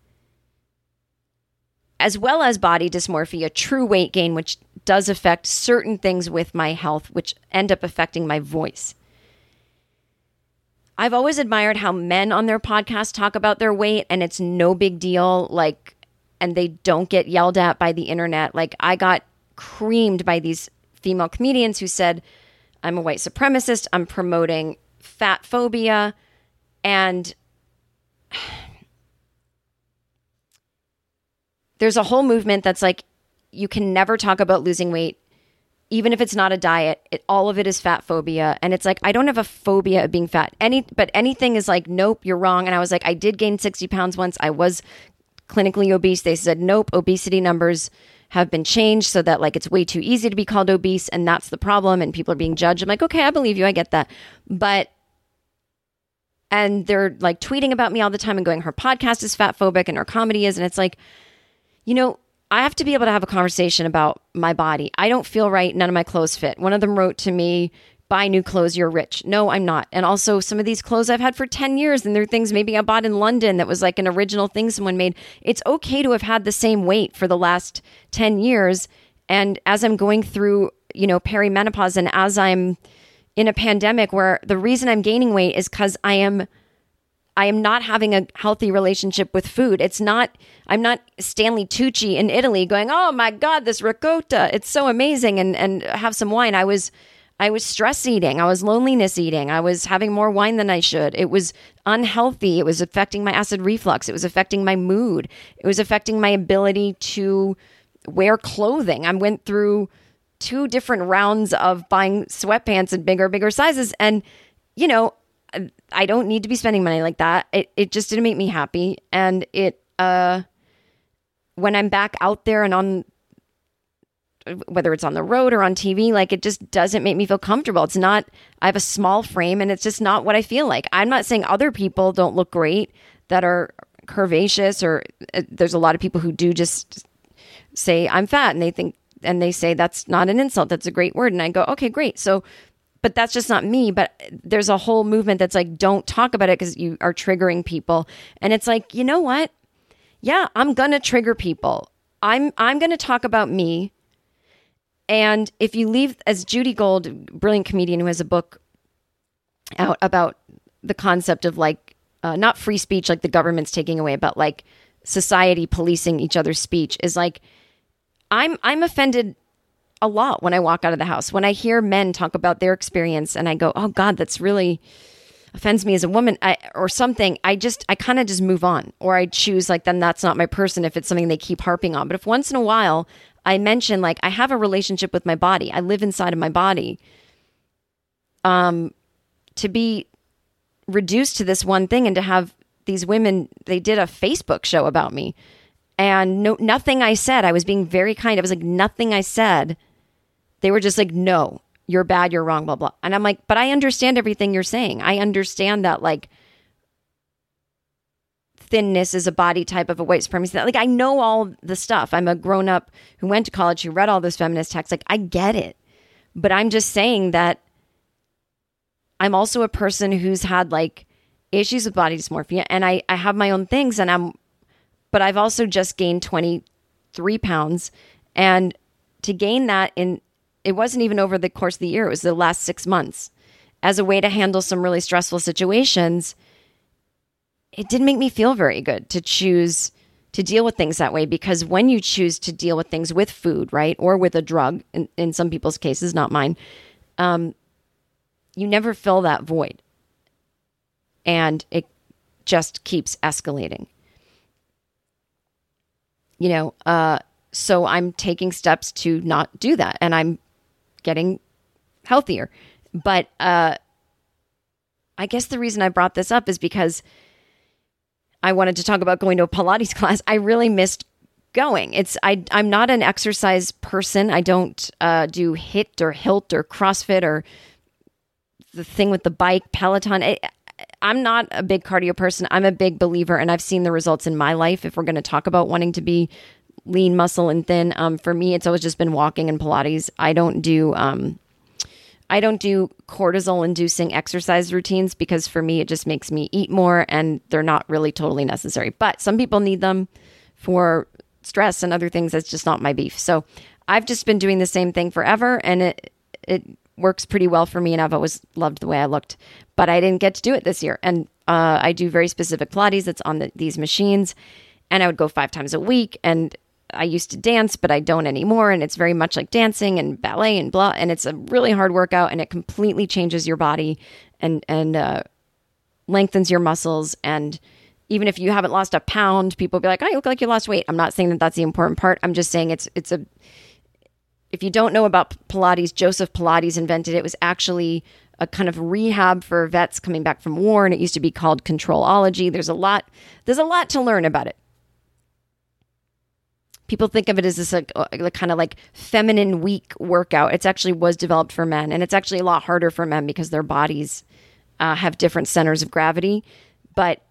S6: as well as body dysmorphia, true weight gain, which does affect certain things with my health, which end up affecting my voice. I've always admired how men on their podcast talk about their weight and it's no big deal, like, and they don't get yelled at by the internet. Like, I got creamed by these female comedians who said, I'm a white supremacist, I'm promoting fat phobia, and there's a whole movement that's like, you can never talk about losing weight, even if it's not a diet. All of it is fat phobia. And it's like, I don't have a phobia of being fat. But anything is like, nope, you're wrong. And I was like, I did gain 60 pounds once. I was clinically obese. They said, nope, obesity numbers have been changed so that like it's way too easy to be called obese. And that's the problem. And people are being judged. I'm like, okay, I believe you. I get that. And they're like tweeting about me all the time and going, her podcast is fat phobic and her comedy is. And it's like, I have to be able to have a conversation about my body. I don't feel right. None of my clothes fit. One of them wrote to me, buy new clothes, you're rich. No, I'm not. And also some of these clothes I've had for 10 years and they're things maybe I bought in London that was like an original thing someone made. It's okay to have had the same weight for the last 10 years. And as I'm going through, perimenopause and as I'm in a pandemic where the reason I'm gaining weight is because I am not having a healthy relationship with food. I'm not Stanley Tucci in Italy going, oh my God, this ricotta, it's so amazing. And have some wine. I was stress eating. I was loneliness eating. I was having more wine than I should. It was unhealthy. It was affecting my acid reflux. It was affecting my mood. It was affecting my ability to wear clothing. I went through 2 different rounds of buying sweatpants in bigger sizes. And, I don't need to be spending money like that. It just didn't make me happy. And when I'm back out there and on, whether it's on the road or on TV, like it just doesn't make me feel comfortable. It's not, I have a small frame and it's just not what I feel like. I'm not saying other people don't look great that are curvaceous or there's a lot of people who do just say I'm fat and they say that's not an insult. That's a great word. And I go, okay, great. So, but that's just not me. But there's a whole movement that's like, don't talk about it because you are triggering people. And it's like, you know what? Yeah, I'm going to trigger people. I'm going to talk about me. And if you leave, as Judy Gold, brilliant comedian who has a book out about the concept of like, not free speech, like the government's taking away, but like society policing each other's speech is like, I'm offended a lot when I walk out of the house, when I hear men talk about their experience and I go, oh God, that's really offends me as a woman or something. I kind of just move on, or I choose like, then that's not my person if it's something they keep harping on. But if once in a while I mention like, I have a relationship with my body, I live inside of my body, to be reduced to this one thing and to have these women, they did a Facebook show about me and nothing I said, I was being very kind. I was like, nothing I said. They were just like, no, you're bad, you're wrong, blah, blah. And I'm like, but I understand everything you're saying. I understand that like thinness is a body type of a white supremacy. Like, I know all the stuff. I'm a grown up who went to college, who read all those feminist texts. Like, I get it. But I'm just saying that I'm also a person who's had like issues with body dysmorphia, and I have my own things, but I've also just gained 23 pounds. And to gain that it wasn't even over the course of the year. It was the last 6 months as a way to handle some really stressful situations. It didn't make me feel very good to choose to deal with things that way, because when you choose to deal with things with food, right, or with a drug, in some people's cases, not mine, you never fill that void. And it just keeps escalating. So I'm taking steps to not do that, and I'm getting healthier. But I guess the reason I brought this up is because I wanted to talk about going to a Pilates class. I really missed going. I'm not an exercise person. I don't do HIIT or HILT or CrossFit or the thing with the bike, Peloton. I'm not a big cardio person. I'm a big believer, and I've seen the results in my life. If we're going to talk about wanting to be lean, muscle, and thin, for me, it's always just been walking and Pilates. I don't do cortisol-inducing exercise routines, because for me, it just makes me eat more, and they're not really totally necessary. But some people need them for stress and other things. That's just not my beef. So I've just been doing the same thing forever, and it works pretty well for me, and I've always loved the way I looked. But I didn't get to do it this year. And I do very specific Pilates that's on these machines, and I would go 5 times a week. And I used to dance, but I don't anymore. And it's very much like dancing and ballet and blah. And it's a really hard workout, and it completely changes your body and lengthens your muscles. And even if you haven't lost a pound, people will be like, oh, you look like you lost weight. I'm not saying that that's the important part. I'm just saying if you don't know about Pilates, Joseph Pilates invented it. It was actually a kind of rehab for vets coming back from war, and it used to be called Controlology. There's a lot to learn about it. People think of it as this kind of like feminine weak workout. It actually was developed for men, and it's actually a lot harder for men because their bodies have different centers of gravity. But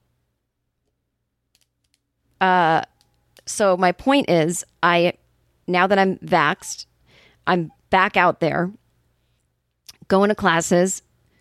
S6: so my point is, now that I'm vaxxed, I'm back out there going to classes.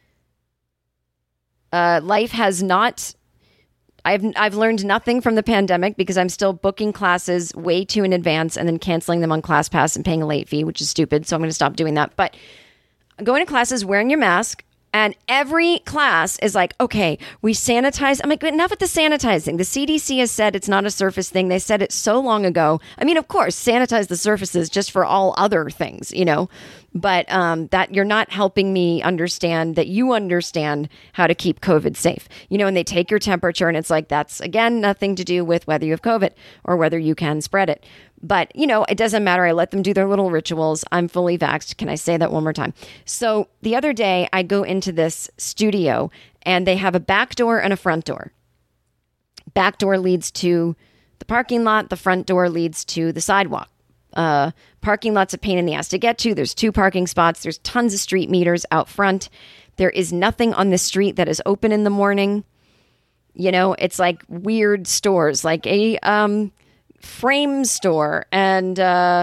S6: Life has not. I've learned nothing from the pandemic, because I'm still booking classes way too in advance and then canceling them on ClassPass and paying a late fee, which is stupid. So I'm going to stop doing that. But going to classes, wearing your mask, and every class is like, okay, we sanitize. I'm like, enough with the sanitizing. The CDC has said it's not a surface thing. They said it so long ago. I mean, of course, sanitize the surfaces just for all other things, but that you're not helping me understand that you understand how to keep COVID safe. And they take your temperature, and it's like, that's, again, nothing to do with whether you have COVID or whether you can spread it. But, it doesn't matter. I let them do their little rituals. I'm fully vaxxed. Can I say that one more time? So the other day, I go into this studio, and they have a back door and a front door. Back door leads to the parking lot. The front door leads to the sidewalk. Parking lot's a pain in the ass to get to. There's 2 parking spots. There's tons of street meters out front. There is nothing on the street that is open in the morning. It's like weird stores, like a frame store and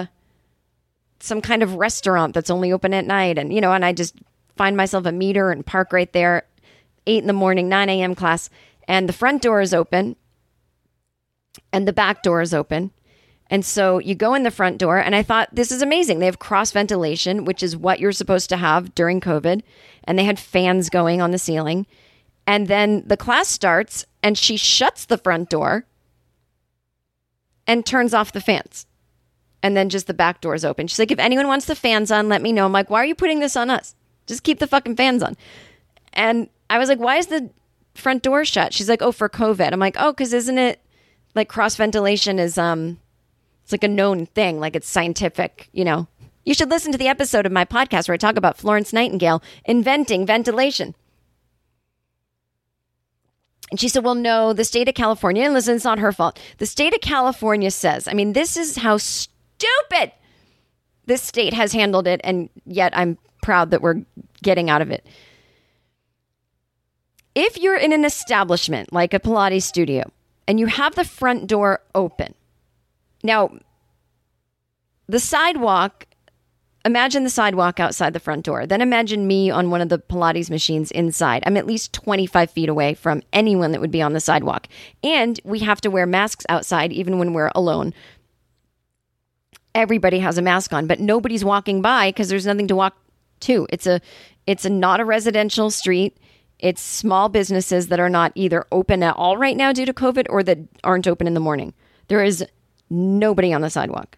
S6: some kind of restaurant that's only open at night. And, and I just find myself a meter and park right there, 8 a.m, 9 a.m. class. And the front door is open and the back door is open. And so you go in the front door, and I thought, this is amazing. They have cross ventilation, which is what you're supposed to have during COVID. And they had fans going on the ceiling. And then the class starts, and she shuts the front door and turns off the fans. And then just the back door is open. She's like, if anyone wants the fans on, let me know. I'm like, why are you putting this on us? Just keep the fucking fans on. And I was like, why is the front door shut? She's like, oh, for COVID. I'm like, oh, because isn't it like cross ventilation is, it's like a known thing, like it's scientific, You should listen to the episode of my podcast where I talk about Florence Nightingale inventing ventilation. And she said, well, no, the state of California, and listen, it's not her fault. The state of California says, I mean, this is how stupid this state has handled it. And yet I'm proud that we're getting out of it. If you're in an establishment like a Pilates studio, and you have the front door open. Now, the sidewalk, imagine the sidewalk outside the front door. Then imagine me on one of the Pilates machines inside. I'm at least 25 feet away from anyone that would be on the sidewalk. And we have to wear masks outside even when we're alone. Everybody has a mask on, but nobody's walking by because there's nothing to walk to. It's not a residential street. It's small businesses that are not either open at all right now due to COVID or that aren't open in the morning. There is nobody on the sidewalk.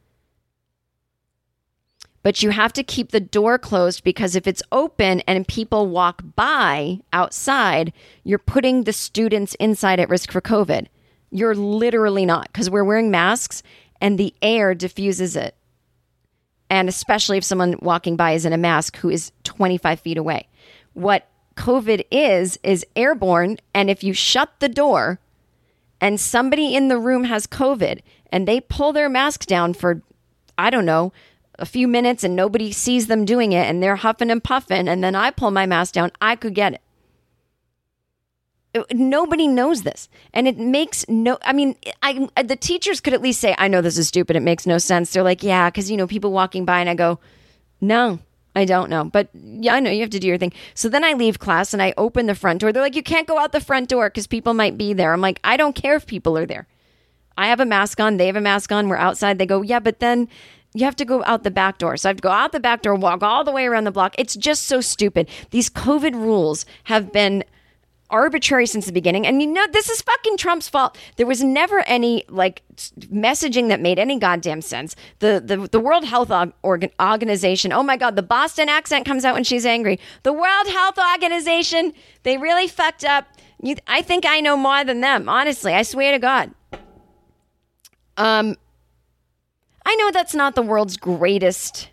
S6: But you have to keep the door closed because if it's open and people walk by outside, you're putting the students inside at risk for COVID. You're literally not, because we're wearing masks and the air diffuses it. And especially if someone walking by is in a mask who is 25 feet away. What COVID is airborne. And if you shut the door and somebody in the room has COVID and they pull their mask down for, I don't know, a few minutes and nobody sees them doing it and they're huffing and puffing and then I pull my mask down, I could get it. Nobody knows this. And it makes the teachers could at least say, I know this is stupid. It makes no sense. They're like, yeah, because, people walking by and I go, no, I don't know. But yeah, I know you have to do your thing. So then I leave class and I open the front door. They're like, you can't go out the front door because people might be there. I'm like, I don't care if people are there. I have a mask on. They have a mask on. We're outside. They go, yeah, but then you have to go out the back door. So I have to go out the back door, walk all the way around the block. It's just so stupid. These COVID rules have been arbitrary since the beginning. And this is fucking Trump's fault. There was never any messaging that made any goddamn sense. The World Health Organization, oh my God, the Boston accent comes out when she's angry. The World Health Organization, they really fucked up. I think I know more than them. Honestly, I swear to God. I know that's not the world's greatest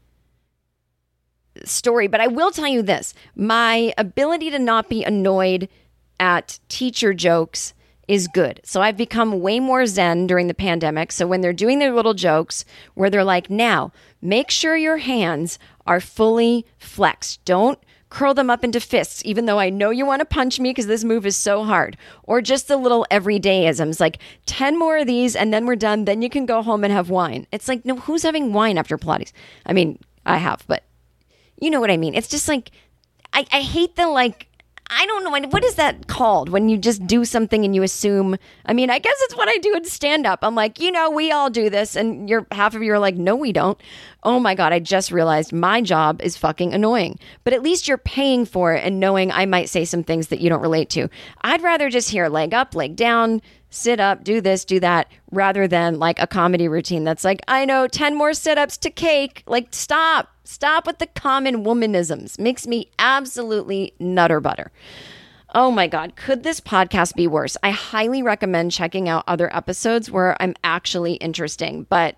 S6: story, but I will tell you this. My ability to not be annoyed at teacher jokes is good. So I've become way more zen during the pandemic. So when they're doing their little jokes where they're like, now, make sure your hands are fully flexed. Don't curl them up into fists, even though I know you want to punch me because this move is so hard. Or just the little everydayisms, like 10 more of these and then we're done. Then you can go home and have wine. It's like, no, who's having wine after Pilates? I mean, I have, but you know what I mean? It's just like, I hate the I don't know, what is that called when you just do something and you assume, I guess it's what I do in stand-up. I'm like, we all do this. And half of you are like, no, we don't. Oh my God, I just realized my job is fucking annoying. But at least you're paying for it and knowing I might say some things that you don't relate to. I'd rather just hear leg up, leg down, sit up, do this, do that, rather than a comedy routine that's like, I know 10 more sit-ups to cake. Stop with the common womanisms. Makes me absolutely nutter butter. Oh my God. Could this podcast be worse? I highly recommend checking out other episodes where I'm actually interesting, but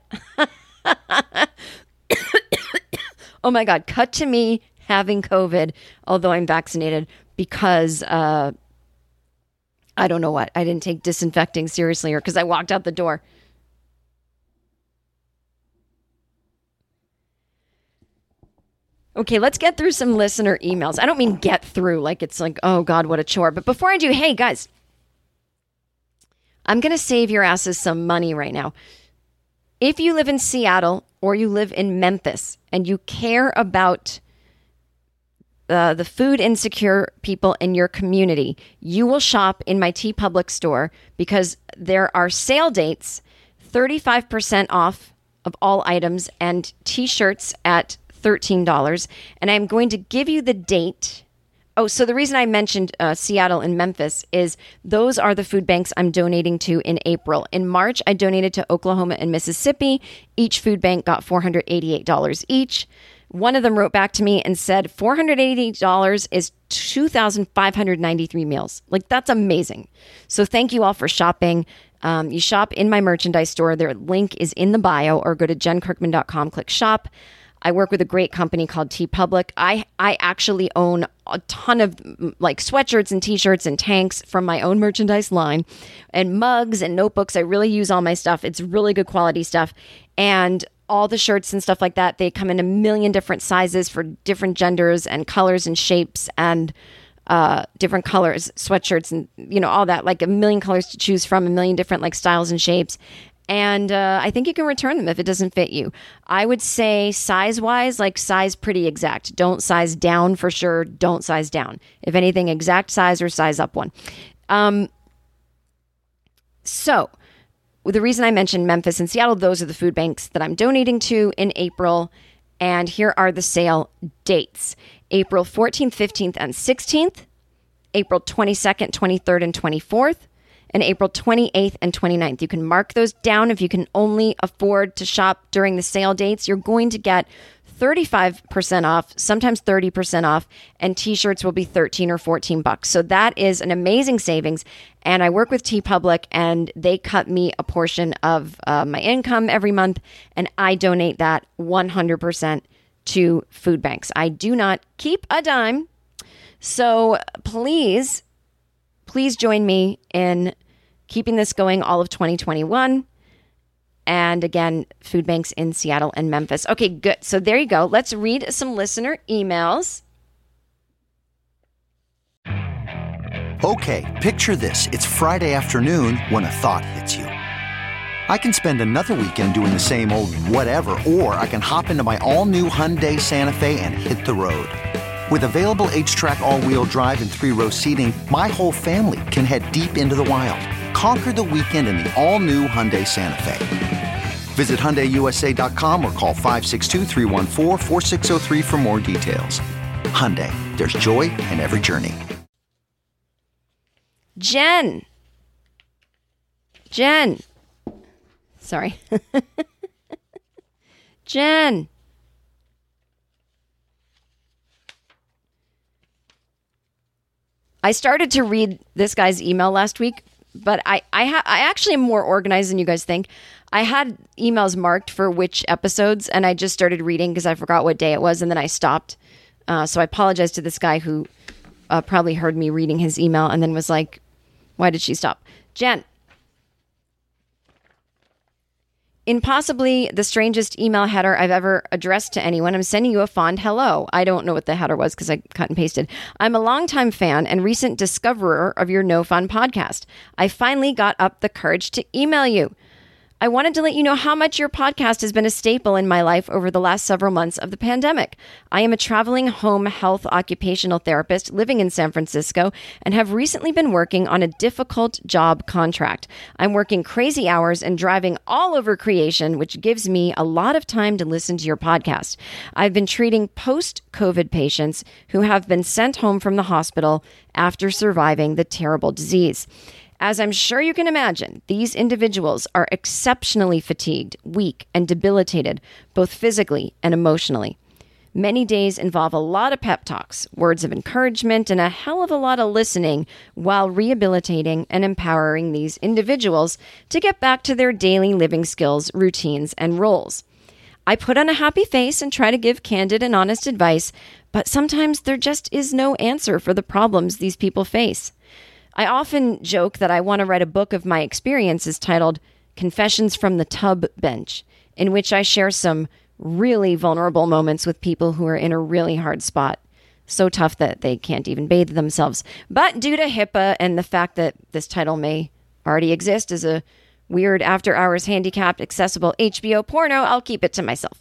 S6: oh my God. Cut to me having COVID, although I'm vaccinated because, I don't know what. I didn't take disinfecting seriously or because I walked out the door. Okay, let's get through some listener emails. I don't mean get through like it's like, oh God, what a chore. But before I do, hey guys, I'm going to save your asses some money right now. If you live in Seattle or you live in Memphis and you care about the food insecure people in your community, you will shop in my TeePublic store because there are sale dates, 35% off of all items and t-shirts at $13. And I'm going to give you the date. Oh, so the reason I mentioned Seattle and Memphis is those are the food banks I'm donating to in April. In March, I donated to Oklahoma and Mississippi. Each food bank got $488 each. One of them wrote back to me and said, $488 is 2,593 meals. That's amazing. So thank you all for shopping. You shop in my merchandise store. Their link is in the bio or go to jenkirkman.com, click shop. I work with a great company called TeePublic. I actually own a ton of sweatshirts and t-shirts and tanks from my own merchandise line and mugs and notebooks. I really use all my stuff. It's really good quality stuff. And all the shirts and stuff like that, they come in a million different sizes for different genders and colors and shapes. And different colors, sweatshirts, and, you know, all that, like a million colors to choose from, a million different like styles and shapes. And I think you can return them if it doesn't fit you. I would say size-wise, like size pretty exact. Don't size down for sure. Don't size down. If anything, exact size or size up one. So the reason I mentioned Memphis and Seattle, those are the food banks that I'm donating to in April. And here are the sale dates. April 14th, 15th, and 16th. April 22nd, 23rd, and 24th. And April 28th and 29th. You can mark those down if you can only afford to shop during the sale dates. You're going to get 35% off, sometimes 30% off, and t-shirts will be $13 or $14. So that is an amazing savings. And I work with TeePublic, and they cut me a portion of my income every month, and I donate that 100% to food banks. I do not keep a dime. So please join me in keeping this going all of 2021. And again, food banks in Seattle and Memphis. Okay, good. So there you go. Let's read some listener emails.
S10: Okay, picture this. It's Friday afternoon when a thought hits you. I can spend another weekend doing the same old whatever, or I can hop into my all-new Hyundai Santa Fe and hit the road. With available H-Track all-wheel drive and 3-row seating, my whole family can head deep into the wild. Conquer the weekend in the all-new Hyundai Santa Fe. Visit HyundaiUSA.com or call 562-314-4603 for more details. Hyundai, there's joy in every journey.
S6: Jen. Sorry. Jen. I started to read this guy's email last week, but I actually am more organized than you guys think. I had emails marked for which episodes, and I just started reading because I forgot what day it was, and then I stopped. So I apologize to this guy who probably heard me reading his email and then was like, why did she stop? Jen. In possibly the strangest email header I've ever addressed to anyone, I'm sending you a fond hello. I don't know what the header was because I cut and pasted. I'm a longtime fan and recent discoverer of your No Fun podcast. I finally got up the courage to email you. I wanted to let you know how much your podcast has been a staple in my life over the last several months of the pandemic. I am a traveling home health occupational therapist living in San Francisco and have recently been working on a difficult job contract. I'm working crazy hours and driving all over creation, which gives me a lot of time to listen to your podcast. I've been treating post-COVID patients who have been sent home from the hospital after surviving the terrible disease. As I'm sure you can imagine, these individuals are exceptionally fatigued, weak, and debilitated, both physically and emotionally. Many days involve a lot of pep talks, words of encouragement, and a hell of a lot of listening while rehabilitating and empowering these individuals to get back to their daily living skills, routines, and roles. I put on a happy face and try to give candid and honest advice, but sometimes there just is no answer for the problems these people face. I often joke that I want to write a book of my experiences titled Confessions from the Tub Bench, in which I share some really vulnerable moments with people who are in a really hard spot. So tough that they can't even bathe themselves. But due to HIPAA and the fact that this title may already exist as a weird after-hours handicapped accessible HBO porno, I'll keep it to myself.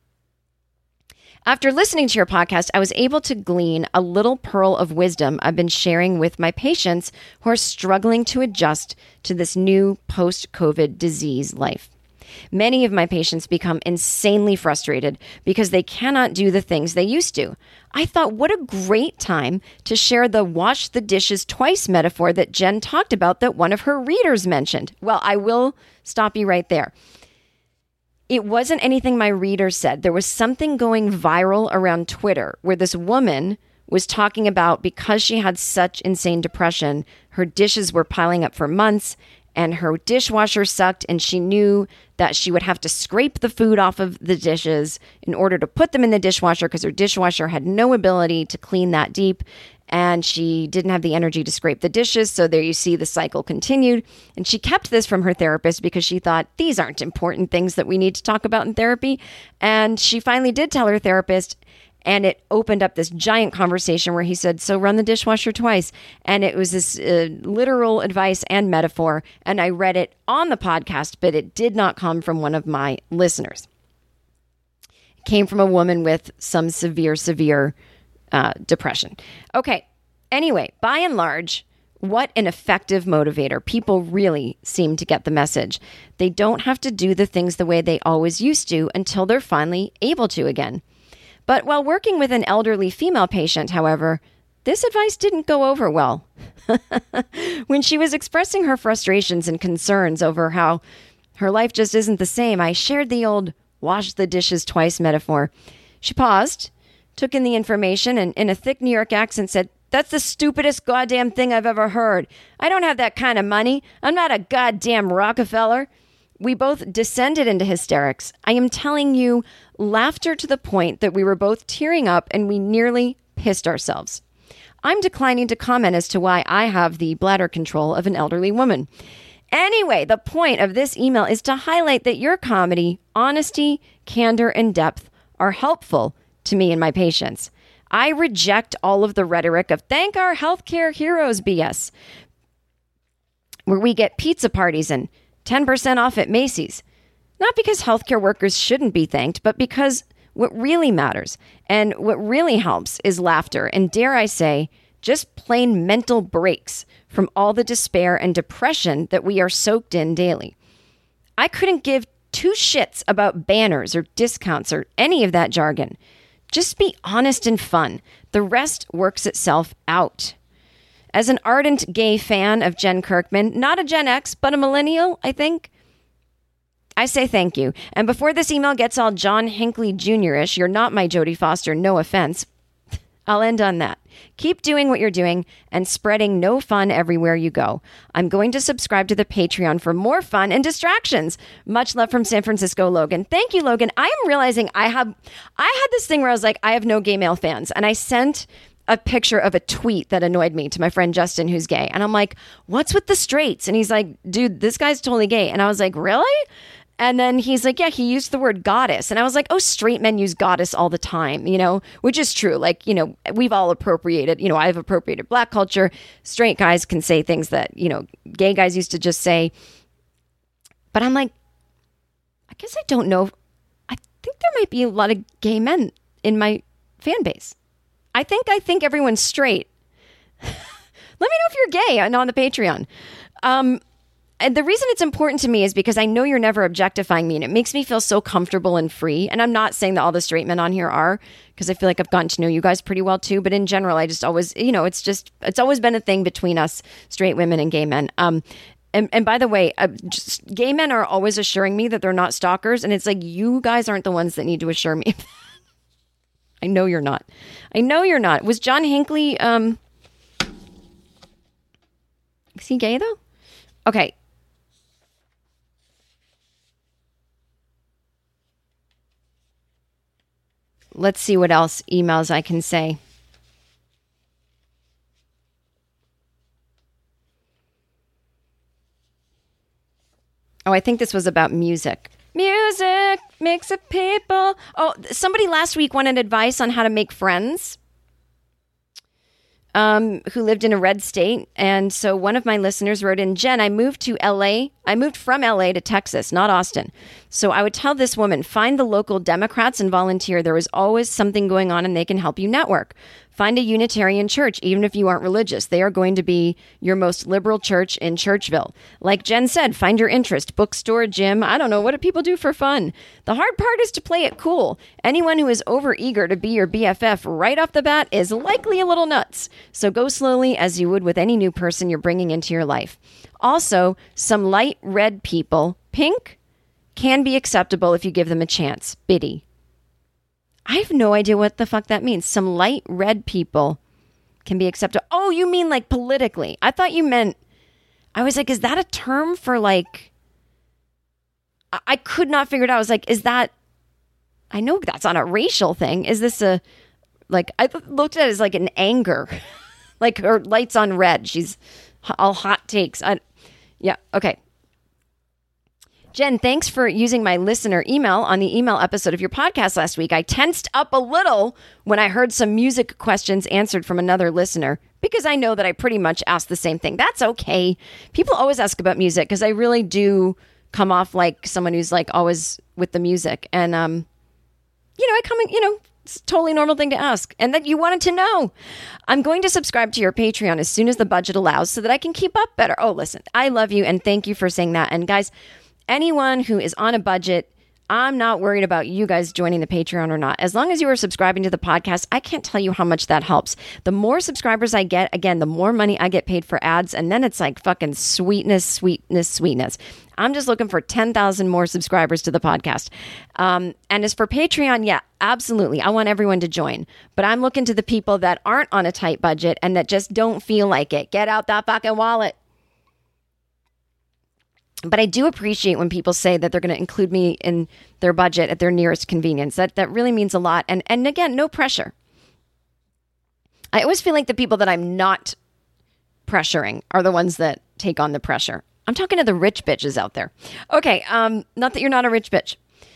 S6: After listening to your podcast, I was able to glean a little pearl of wisdom I've been sharing with my patients who are struggling to adjust to this new post-COVID disease life. Many of my patients become insanely frustrated because they cannot do the things they used to. I thought, what a great time to share the wash the dishes twice metaphor that Jen talked about that one of her readers mentioned. Well, I will stop you right there. It wasn't anything my reader said. There was something going viral around Twitter where this woman was talking about because she had such insane depression, her dishes were piling up for months and her dishwasher sucked, and she knew that she would have to scrape the food off of the dishes in order to put them in the dishwasher because her dishwasher had no ability to clean that deep. And she didn't have the energy to scrape the dishes. So there you see the cycle continued. And she kept this from her therapist because she thought these aren't important things that we need to talk about in therapy. And she finally did tell her therapist. And it opened up this giant conversation where he said, so run the dishwasher twice. And it was this literal advice and metaphor. And I read it on the podcast, but it did not come from one of my listeners. It came from a woman with some severe depression. Okay. Anyway, by and large, what an effective motivator. People really seem to get the message. They don't have to do the things the way they always used to until they're finally able to again. But while working with an elderly female patient, however, this advice didn't go over well. When she was expressing her frustrations and concerns over how her life just isn't the same, I shared the old wash the dishes twice metaphor. She paused, took in the information, and in a thick New York accent said, "That's the stupidest goddamn thing I've ever heard. I don't have that kind of money. I'm not a goddamn Rockefeller." We both descended into hysterics. I am telling you, laughter to the point that we were both tearing up and we nearly pissed ourselves. I'm declining to comment as to why I have the bladder control of an elderly woman. Anyway, the point of this email is to highlight that your comedy, honesty, candor, and depth are helpful to me and my patients. I reject all of the rhetoric of thank our healthcare heroes BS, where we get pizza parties and 10% off at Macy's. Not because healthcare workers shouldn't be thanked, but because what really matters and what really helps is laughter and, dare I say, just plain mental breaks from all the despair and depression that we are soaked in daily. I couldn't give two shits about banners or discounts or any of that jargon. Just be honest and fun. The rest works itself out. As an ardent gay fan of Jen Kirkman, not a Gen X, but a millennial, I think, I say thank you. And before this email gets all John Hinckley Jr.-ish, you're not my Jodie Foster, no offense, I'll end on that. Keep doing what you're doing and spreading no fun everywhere you go. I'm going to subscribe to the Patreon for more fun and distractions. Much love from San Francisco, Logan. Thank you, Logan. I am realizing I had this thing where I was like, I have no gay male fans. And I sent a picture of a tweet that annoyed me to my friend Justin, who's gay. And I'm like, what's with the straights? And he's like, dude, this guy's totally gay. And I was like, really? And then he's like, yeah, he used the word goddess. And I was like, oh, straight men use goddess all the time, which is true. Like, we've all appropriated, I've appropriated Black culture. Straight guys can say things that, gay guys used to just say. But I'm like, I guess I don't know. I think there might be a lot of gay men in my fan base. I think everyone's straight. Let me know if you're gay and on the Patreon. And the reason it's important to me is because I know you're never objectifying me, and it makes me feel so comfortable and free. And I'm not saying that all the straight men on here are, because I feel like I've gotten to know you guys pretty well too. But in general, I just always, it's always been a thing between us straight women and gay men. And by the way, just gay men are always assuring me that they're not stalkers. And it's like, you guys aren't the ones that need to assure me. I know you're not. Was John Hinckley, is he gay though? Okay. Let's see what else emails I can say. Oh, I think this was about music. Music makes a people. Oh, somebody last week wanted advice on how to make friends. Who lived in a red state. And so one of my listeners wrote in, Jen, I moved from LA to Texas, not Austin. So I would tell this woman, find the local Democrats and volunteer. There is always something going on and they can help you network. Find a Unitarian church, even if you aren't religious. They are going to be your most liberal church in Churchville. Like Jen said, find your interest. Bookstore, gym. I don't know. What do people do for fun? The hard part is to play it cool. Anyone who is overeager to be your BFF right off the bat is likely a little nuts. So go slowly as you would with any new person you're bringing into your life. Also, some light red people, pink, can be acceptable if you give them a chance. Biddy. I have no idea what the fuck that means. Some light red people can be accepted. Oh, you mean like politically? I thought you meant, I was like, is that a term for like, I could not figure it out. I was like, is that, I know that's not a racial thing. Is this a, like, I looked at it as like an anger, like her lights on red. She's all hot takes. Yeah. Okay. Jen, thanks for using my listener email on the email episode of your podcast last week. I tensed up a little when I heard some music questions answered from another listener because I know that I pretty much asked the same thing. That's okay. People always ask about music because I really do come off like someone who's like always with the music. And, I come in, it's a totally normal thing to ask. And that you wanted to know. I'm going to subscribe to your Patreon as soon as the budget allows so that I can keep up better. Oh, listen, I love you and thank you for saying that. And guys, anyone who is on a budget, I'm not worried about you guys joining the Patreon or not. As long as you are subscribing to the podcast, I can't tell you how much that helps. The more subscribers I get, again, the more money I get paid for ads. And then it's like fucking sweetness. I'm just looking for 10,000 more subscribers to the podcast. And as for Patreon, yeah, absolutely. I want everyone to join. But I'm looking to the people that aren't on a tight budget and that just don't feel like it. Get out that fucking wallet. But I do appreciate when people say that they're going to include me in their budget at their nearest convenience. That really means a lot. And again, no pressure. I always feel like the people that I'm not pressuring are the ones that take on the pressure. I'm talking to the rich bitches out there. Okay, not that you're not a rich bitch.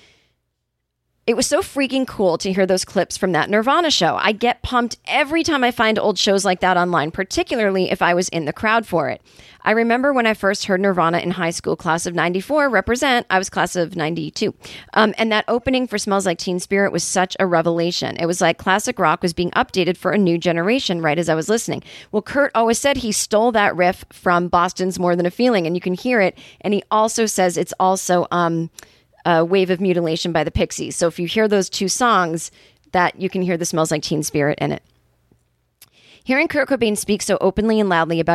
S6: It was so freaking cool to hear those clips from that Nirvana show. I get pumped every time I find old shows like that online, particularly if I was in the crowd for it. I remember when I first heard Nirvana in high school, class of 94, represent, I was class of 92. And that opening for Smells Like Teen Spirit was such a revelation. It was like classic rock was being updated for a new generation right as I was listening. Well, Kurt always said he stole that riff from Boston's More Than a Feeling, and you can hear it. And he also says it's also Wave of Mutilation by the Pixies. So if you hear those two songs, that you can hear the Smells Like Teen Spirit in it. Hearing Kurt Cobain speak so openly and loudly about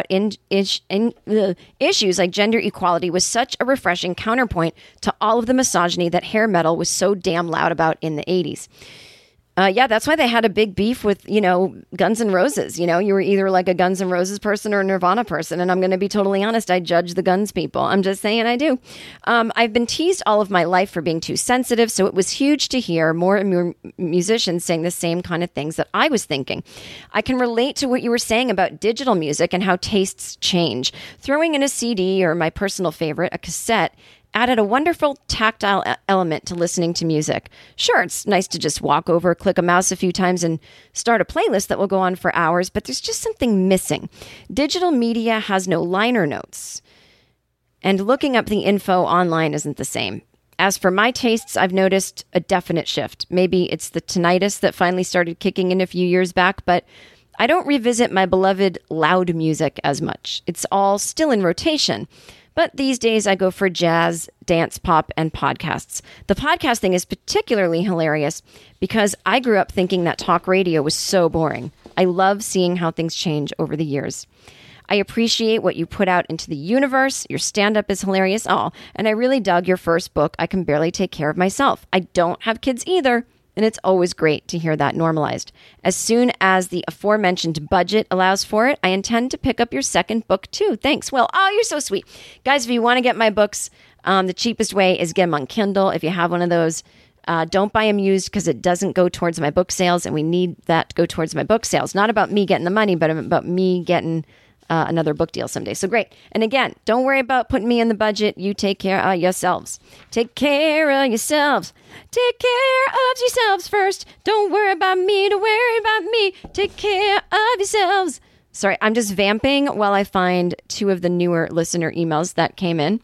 S6: issues like gender equality was such a refreshing counterpoint to all of the misogyny that hair metal was so damn loud about in the 80s. Yeah, that's why they had a big beef with, Guns N' Roses. You were either like a Guns N' Roses person or a Nirvana person. And I'm going to be totally honest, I judge the Guns people. I'm just saying I do. I've been teased all of my life for being too sensitive, so it was huge to hear more and more musicians saying the same kind of things that I was thinking. I can relate to what you were saying about digital music and how tastes change. Throwing in a CD or my personal favorite, a cassette, added a wonderful tactile element to listening to music. Sure, it's nice to just walk over, click a mouse a few times, and start a playlist that will go on for hours, but there's just something missing. Digital media has no liner notes, and looking up the info online isn't the same. As for my tastes, I've noticed a definite shift. Maybe it's the tinnitus that finally started kicking in a few years back, but I don't revisit my beloved loud music as much. It's all still in rotation. But these days I go for jazz, dance, pop, and podcasts. The podcast thing is particularly hilarious because I grew up thinking that talk radio was so boring. I love seeing how things change over the years. I appreciate what you put out into the universe. Your stand-up is hilarious. Oh, and I really dug your first book, I Can Barely Take Care of Myself. I don't have kids either. And it's always great to hear that normalized. As soon as the aforementioned budget allows for it, I intend to pick up your second book too. Thanks. Well, oh, you're so sweet. Guys, if you want to get my books, the cheapest way is get them on Kindle. If you have one of those, don't buy them used because it doesn't go towards my book sales. And we need that to go towards my book sales. Not about me getting the money, but about me getting another book deal someday. So great. And again, don't worry about putting me in the budget. You take care of yourselves. Take care of yourselves. Take care of yourselves first. Don't worry about me. Don't worry about me. Take care of yourselves. Sorry, I'm just vamping while I find two of the newer listener emails that came in.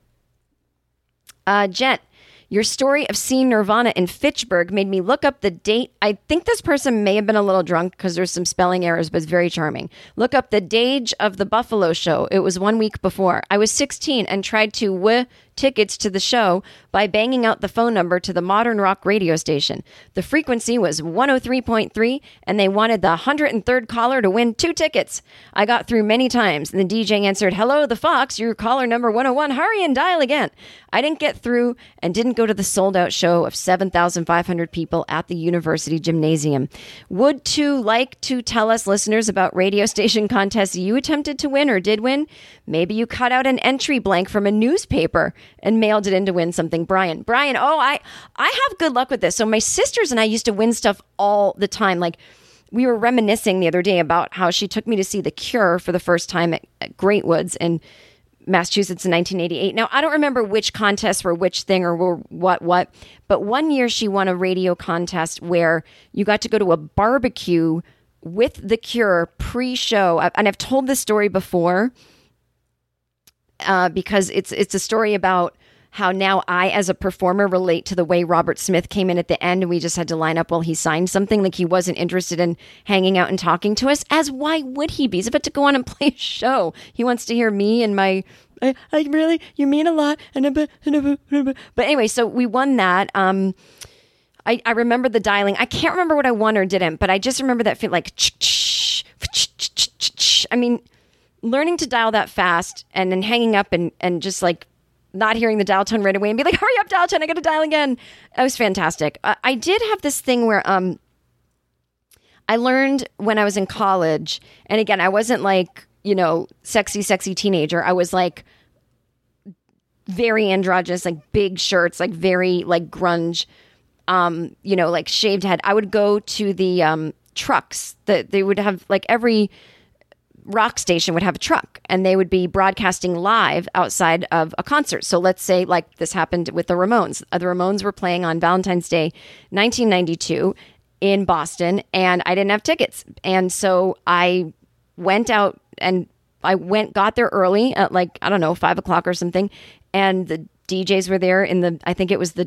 S6: Jen, your story of seeing Nirvana in Fitchburg made me look up the date. I think this person may have been a little drunk because there's some spelling errors, but it's very charming. Look up the date of the Buffalo show. It was 1 week before. I was 16 and tried to win tickets to the show by banging out the phone number to the modern rock radio station. The frequency was 103.3 and they wanted the 103rd caller to win 2 tickets. I got through many times and the DJ answered, "Hello, the Fox, your caller number 101, hurry and dial again." I didn't get through and didn't go to the sold out show of 7,500 people at the University Gymnasium. Would to like to tell us listeners about radio station contests you attempted to win or did win? Maybe you cut out an entry blank from a newspaper and mailed it in to win something. Brian, oh, I have good luck with this. So my sisters and I used to win stuff all the time. Like we were reminiscing the other day about how she took me to see The Cure for the first time at Great Woods and Massachusetts in 1988. Now, I don't remember which contest for which thing or what, but one year she won a radio contest where you got to go to a barbecue with The Cure pre-show. And I've told this story before because it's a story about how now I, as a performer, relate to the way Robert Smith came in at the end and we just had to line up while he signed something. Like he wasn't interested in hanging out and talking to us, as why would he be? He's about to go on and play a show. He wants to hear me and my, I really, you mean a lot. But anyway, so we won that. I remember the dialing. I can't remember what I won or didn't, but I just remember that feel like, I mean, learning to dial that fast and then hanging up and just like, not hearing the dial tone right away and be like, hurry up, dial tone, I got to dial again. That was fantastic. I did have this thing where I learned when I was in college, and again, I wasn't like, sexy teenager. I was like very androgynous, like big shirts, like very like grunge, like shaved head. I would go to the trucks that they would have, like every rock station would have a truck and they would be broadcasting live outside of a concert. So let's say like this happened with the Ramones. The Ramones were playing on Valentine's Day, 1992 in Boston, and I didn't have tickets. And so I went out and got there early at 5 o'clock or something. And the DJs were there in I think it was the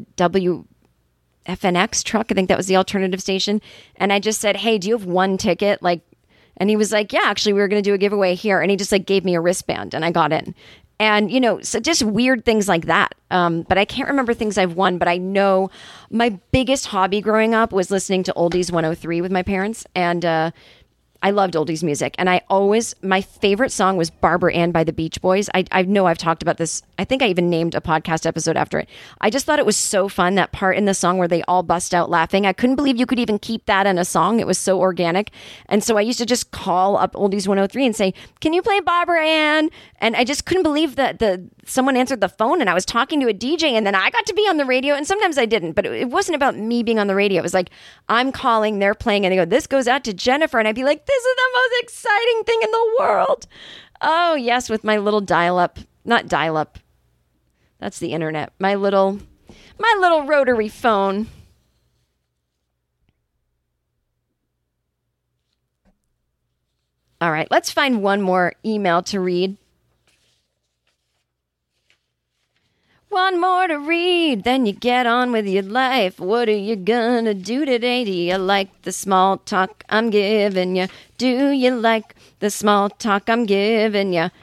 S6: WFNX truck. I think that was the alternative station. And I just said, hey, do you have one ticket? And he was like, yeah, actually, we were going to do a giveaway here. And he just gave me a wristband and I got in. And, so just weird things like that. But I can't remember things I've won. But I know my biggest hobby growing up was listening to Oldies 103 with my parents. And I loved oldies music. And my favorite song was Barbara Ann by the Beach Boys. I know I've talked about this. I think I even named a podcast episode after it. I just thought it was so fun, that part in the song where they all bust out laughing. I couldn't believe you could even keep that in a song. It was so organic. And so I used to just call up Oldies 103 and say, can you play Barbara Ann? And I just couldn't believe that someone answered the phone and I was talking to a DJ and then I got to be on the radio. And sometimes I didn't, but it wasn't about me being on the radio. It was like, I'm calling, they're playing, and they go, this goes out to Jennifer. And I'd be like, this is the most exciting thing in the world. Oh, yes, with my little not dial-up. That's the internet. My little rotary phone. All right, let's find one more email to read. One more to read, then you get on with your life. What are you gonna do today? Do you like the small talk I'm giving you? Do you like the small talk I'm giving you?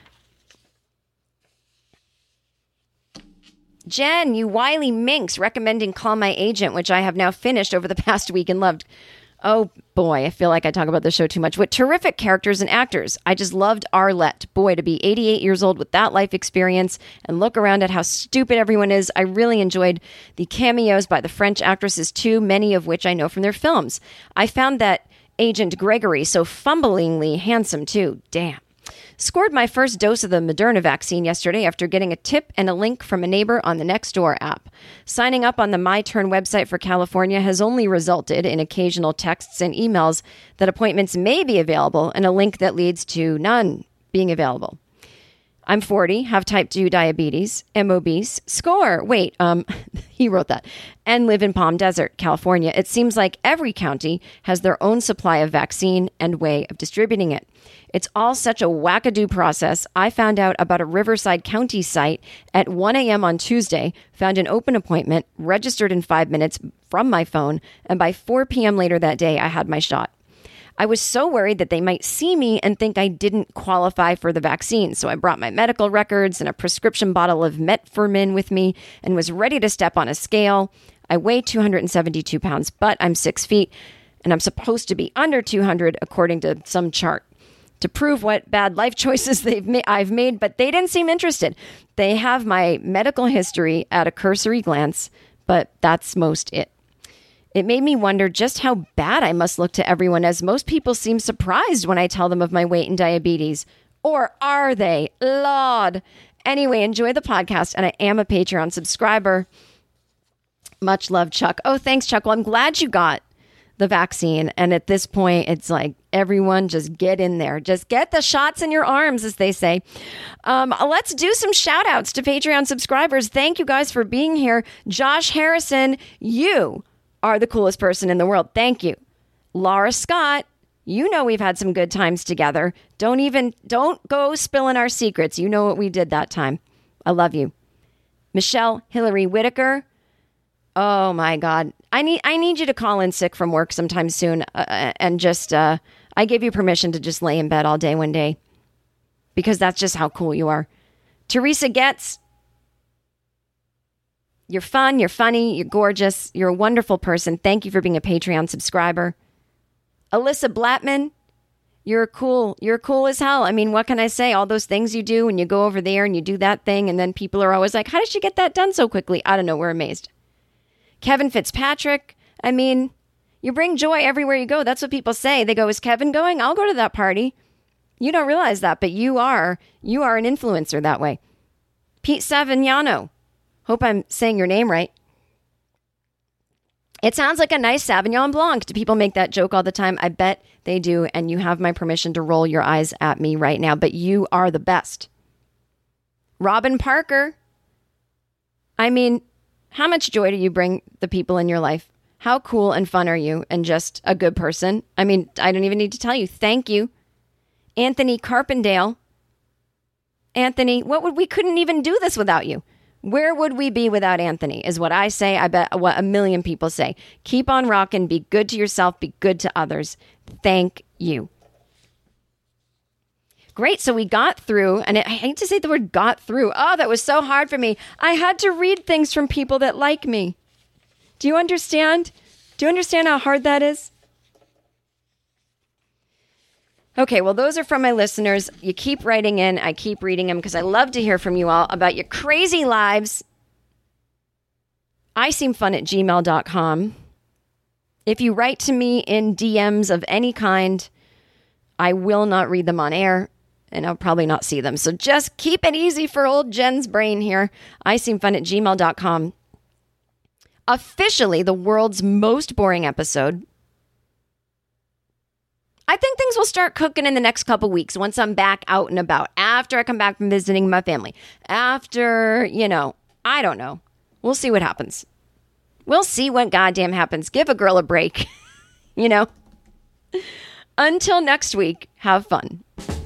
S6: Jen, you wily minx, recommending Call My Agent, which I have now finished over the past week and loved. Oh boy, I feel like I talk about the show too much. What terrific characters and actors. I just loved Arlette. Boy, to be 88 years old with that life experience and look around at how stupid everyone is. I really enjoyed the cameos by the French actresses too, many of which I know from their films. I found that Agent Gregory so fumblingly handsome too. Damn. Scored my first dose of the Moderna vaccine yesterday after getting a tip and a link from a neighbor on the Nextdoor app. Signing up on the My Turn website for California has only resulted in occasional texts and emails that appointments may be available and a link that leads to none being available. I'm 40, have type 2 diabetes, am obese, he wrote that, and live in Palm Desert, California. It seems like every county has their own supply of vaccine and way of distributing it. It's all such a wackadoo process. I found out about a Riverside County site at 1 a.m. on Tuesday, found an open appointment, registered in 5 minutes from my phone, and by 4 p.m. later that day, I had my shot. I was so worried that they might see me and think I didn't qualify for the vaccine, so I brought my medical records and a prescription bottle of metformin with me and was ready to step on a scale. I weigh 272 pounds, but I'm 6 feet, and I'm supposed to be under 200 according to some chart. To prove what bad life choices I've made, but they didn't seem interested. They have my medical history at a cursory glance, but that's most it. It made me wonder just how bad I must look to everyone, as most people seem surprised when I tell them of my weight and diabetes. Or are they? Lord. Anyway, enjoy the podcast, and I am a Patreon subscriber. Much love, Chuck. Oh, thanks, Chuck. Well, I'm glad you got the vaccine. And at this point, it's like, everyone just get in there. Just get the shots in your arms, as they say. Let's do some shout outs to Patreon subscribers. Thank you guys for being here. Josh Harrison, you are the coolest person in the world. Thank you. Laura Scott, you know we've had some good times together. Don't go spilling our secrets. You know what we did that time. I love you. Michelle Hillary Whitaker. Oh my God. I need you to call in sick from work sometime soon and just, I gave you permission to just lay in bed all day one day because that's just how cool you are. Teresa Getz, you're fun, you're funny, you're gorgeous, you're a wonderful person. Thank you for being a Patreon subscriber. Alyssa Blattman, you're cool as hell. I mean, what can I say? All those things you do when you go over there and you do that thing and then people are always like, how did she get that done so quickly? I don't know, we're amazed. Kevin Fitzpatrick, I mean, you bring joy everywhere you go. That's what people say. They go, is Kevin going? I'll go to that party. You don't realize that, but you are an influencer that way. Pete Savignano, hope I'm saying your name right. It sounds like a nice Sauvignon Blanc. Do people make that joke all the time? I bet they do, and you have my permission to roll your eyes at me right now, but you are the best. Robin Parker, I mean, how much joy do you bring the people in your life? How cool and fun are you and just a good person? I mean, I don't even need to tell you. Thank you. Anthony Carpendale. Anthony, we couldn't even do this without you. Where would we be without Anthony is what I say. I bet what a million people say. Keep on rocking. Be good to yourself. Be good to others. Thank you. Great. So we got through, and I hate to say the word got through. Oh, that was so hard for me. I had to read things from people that like me. Do you understand? Do you understand how hard that is? Okay, well, those are from my listeners. You keep writing in. I keep reading them because I love to hear from you all about your crazy lives. iseemfun@gmail.com. If you write to me in DMs of any kind, I will not read them on air. And I'll probably not see them. So just keep it easy for old Jen's brain here. iseemfun@gmail.com. Officially the world's most boring episode. I think things will start cooking in the next couple weeks once I'm back out and about. After I come back from visiting my family. After, I don't know. We'll see what happens. We'll see what goddamn happens. Give a girl a break. Until next week, have fun.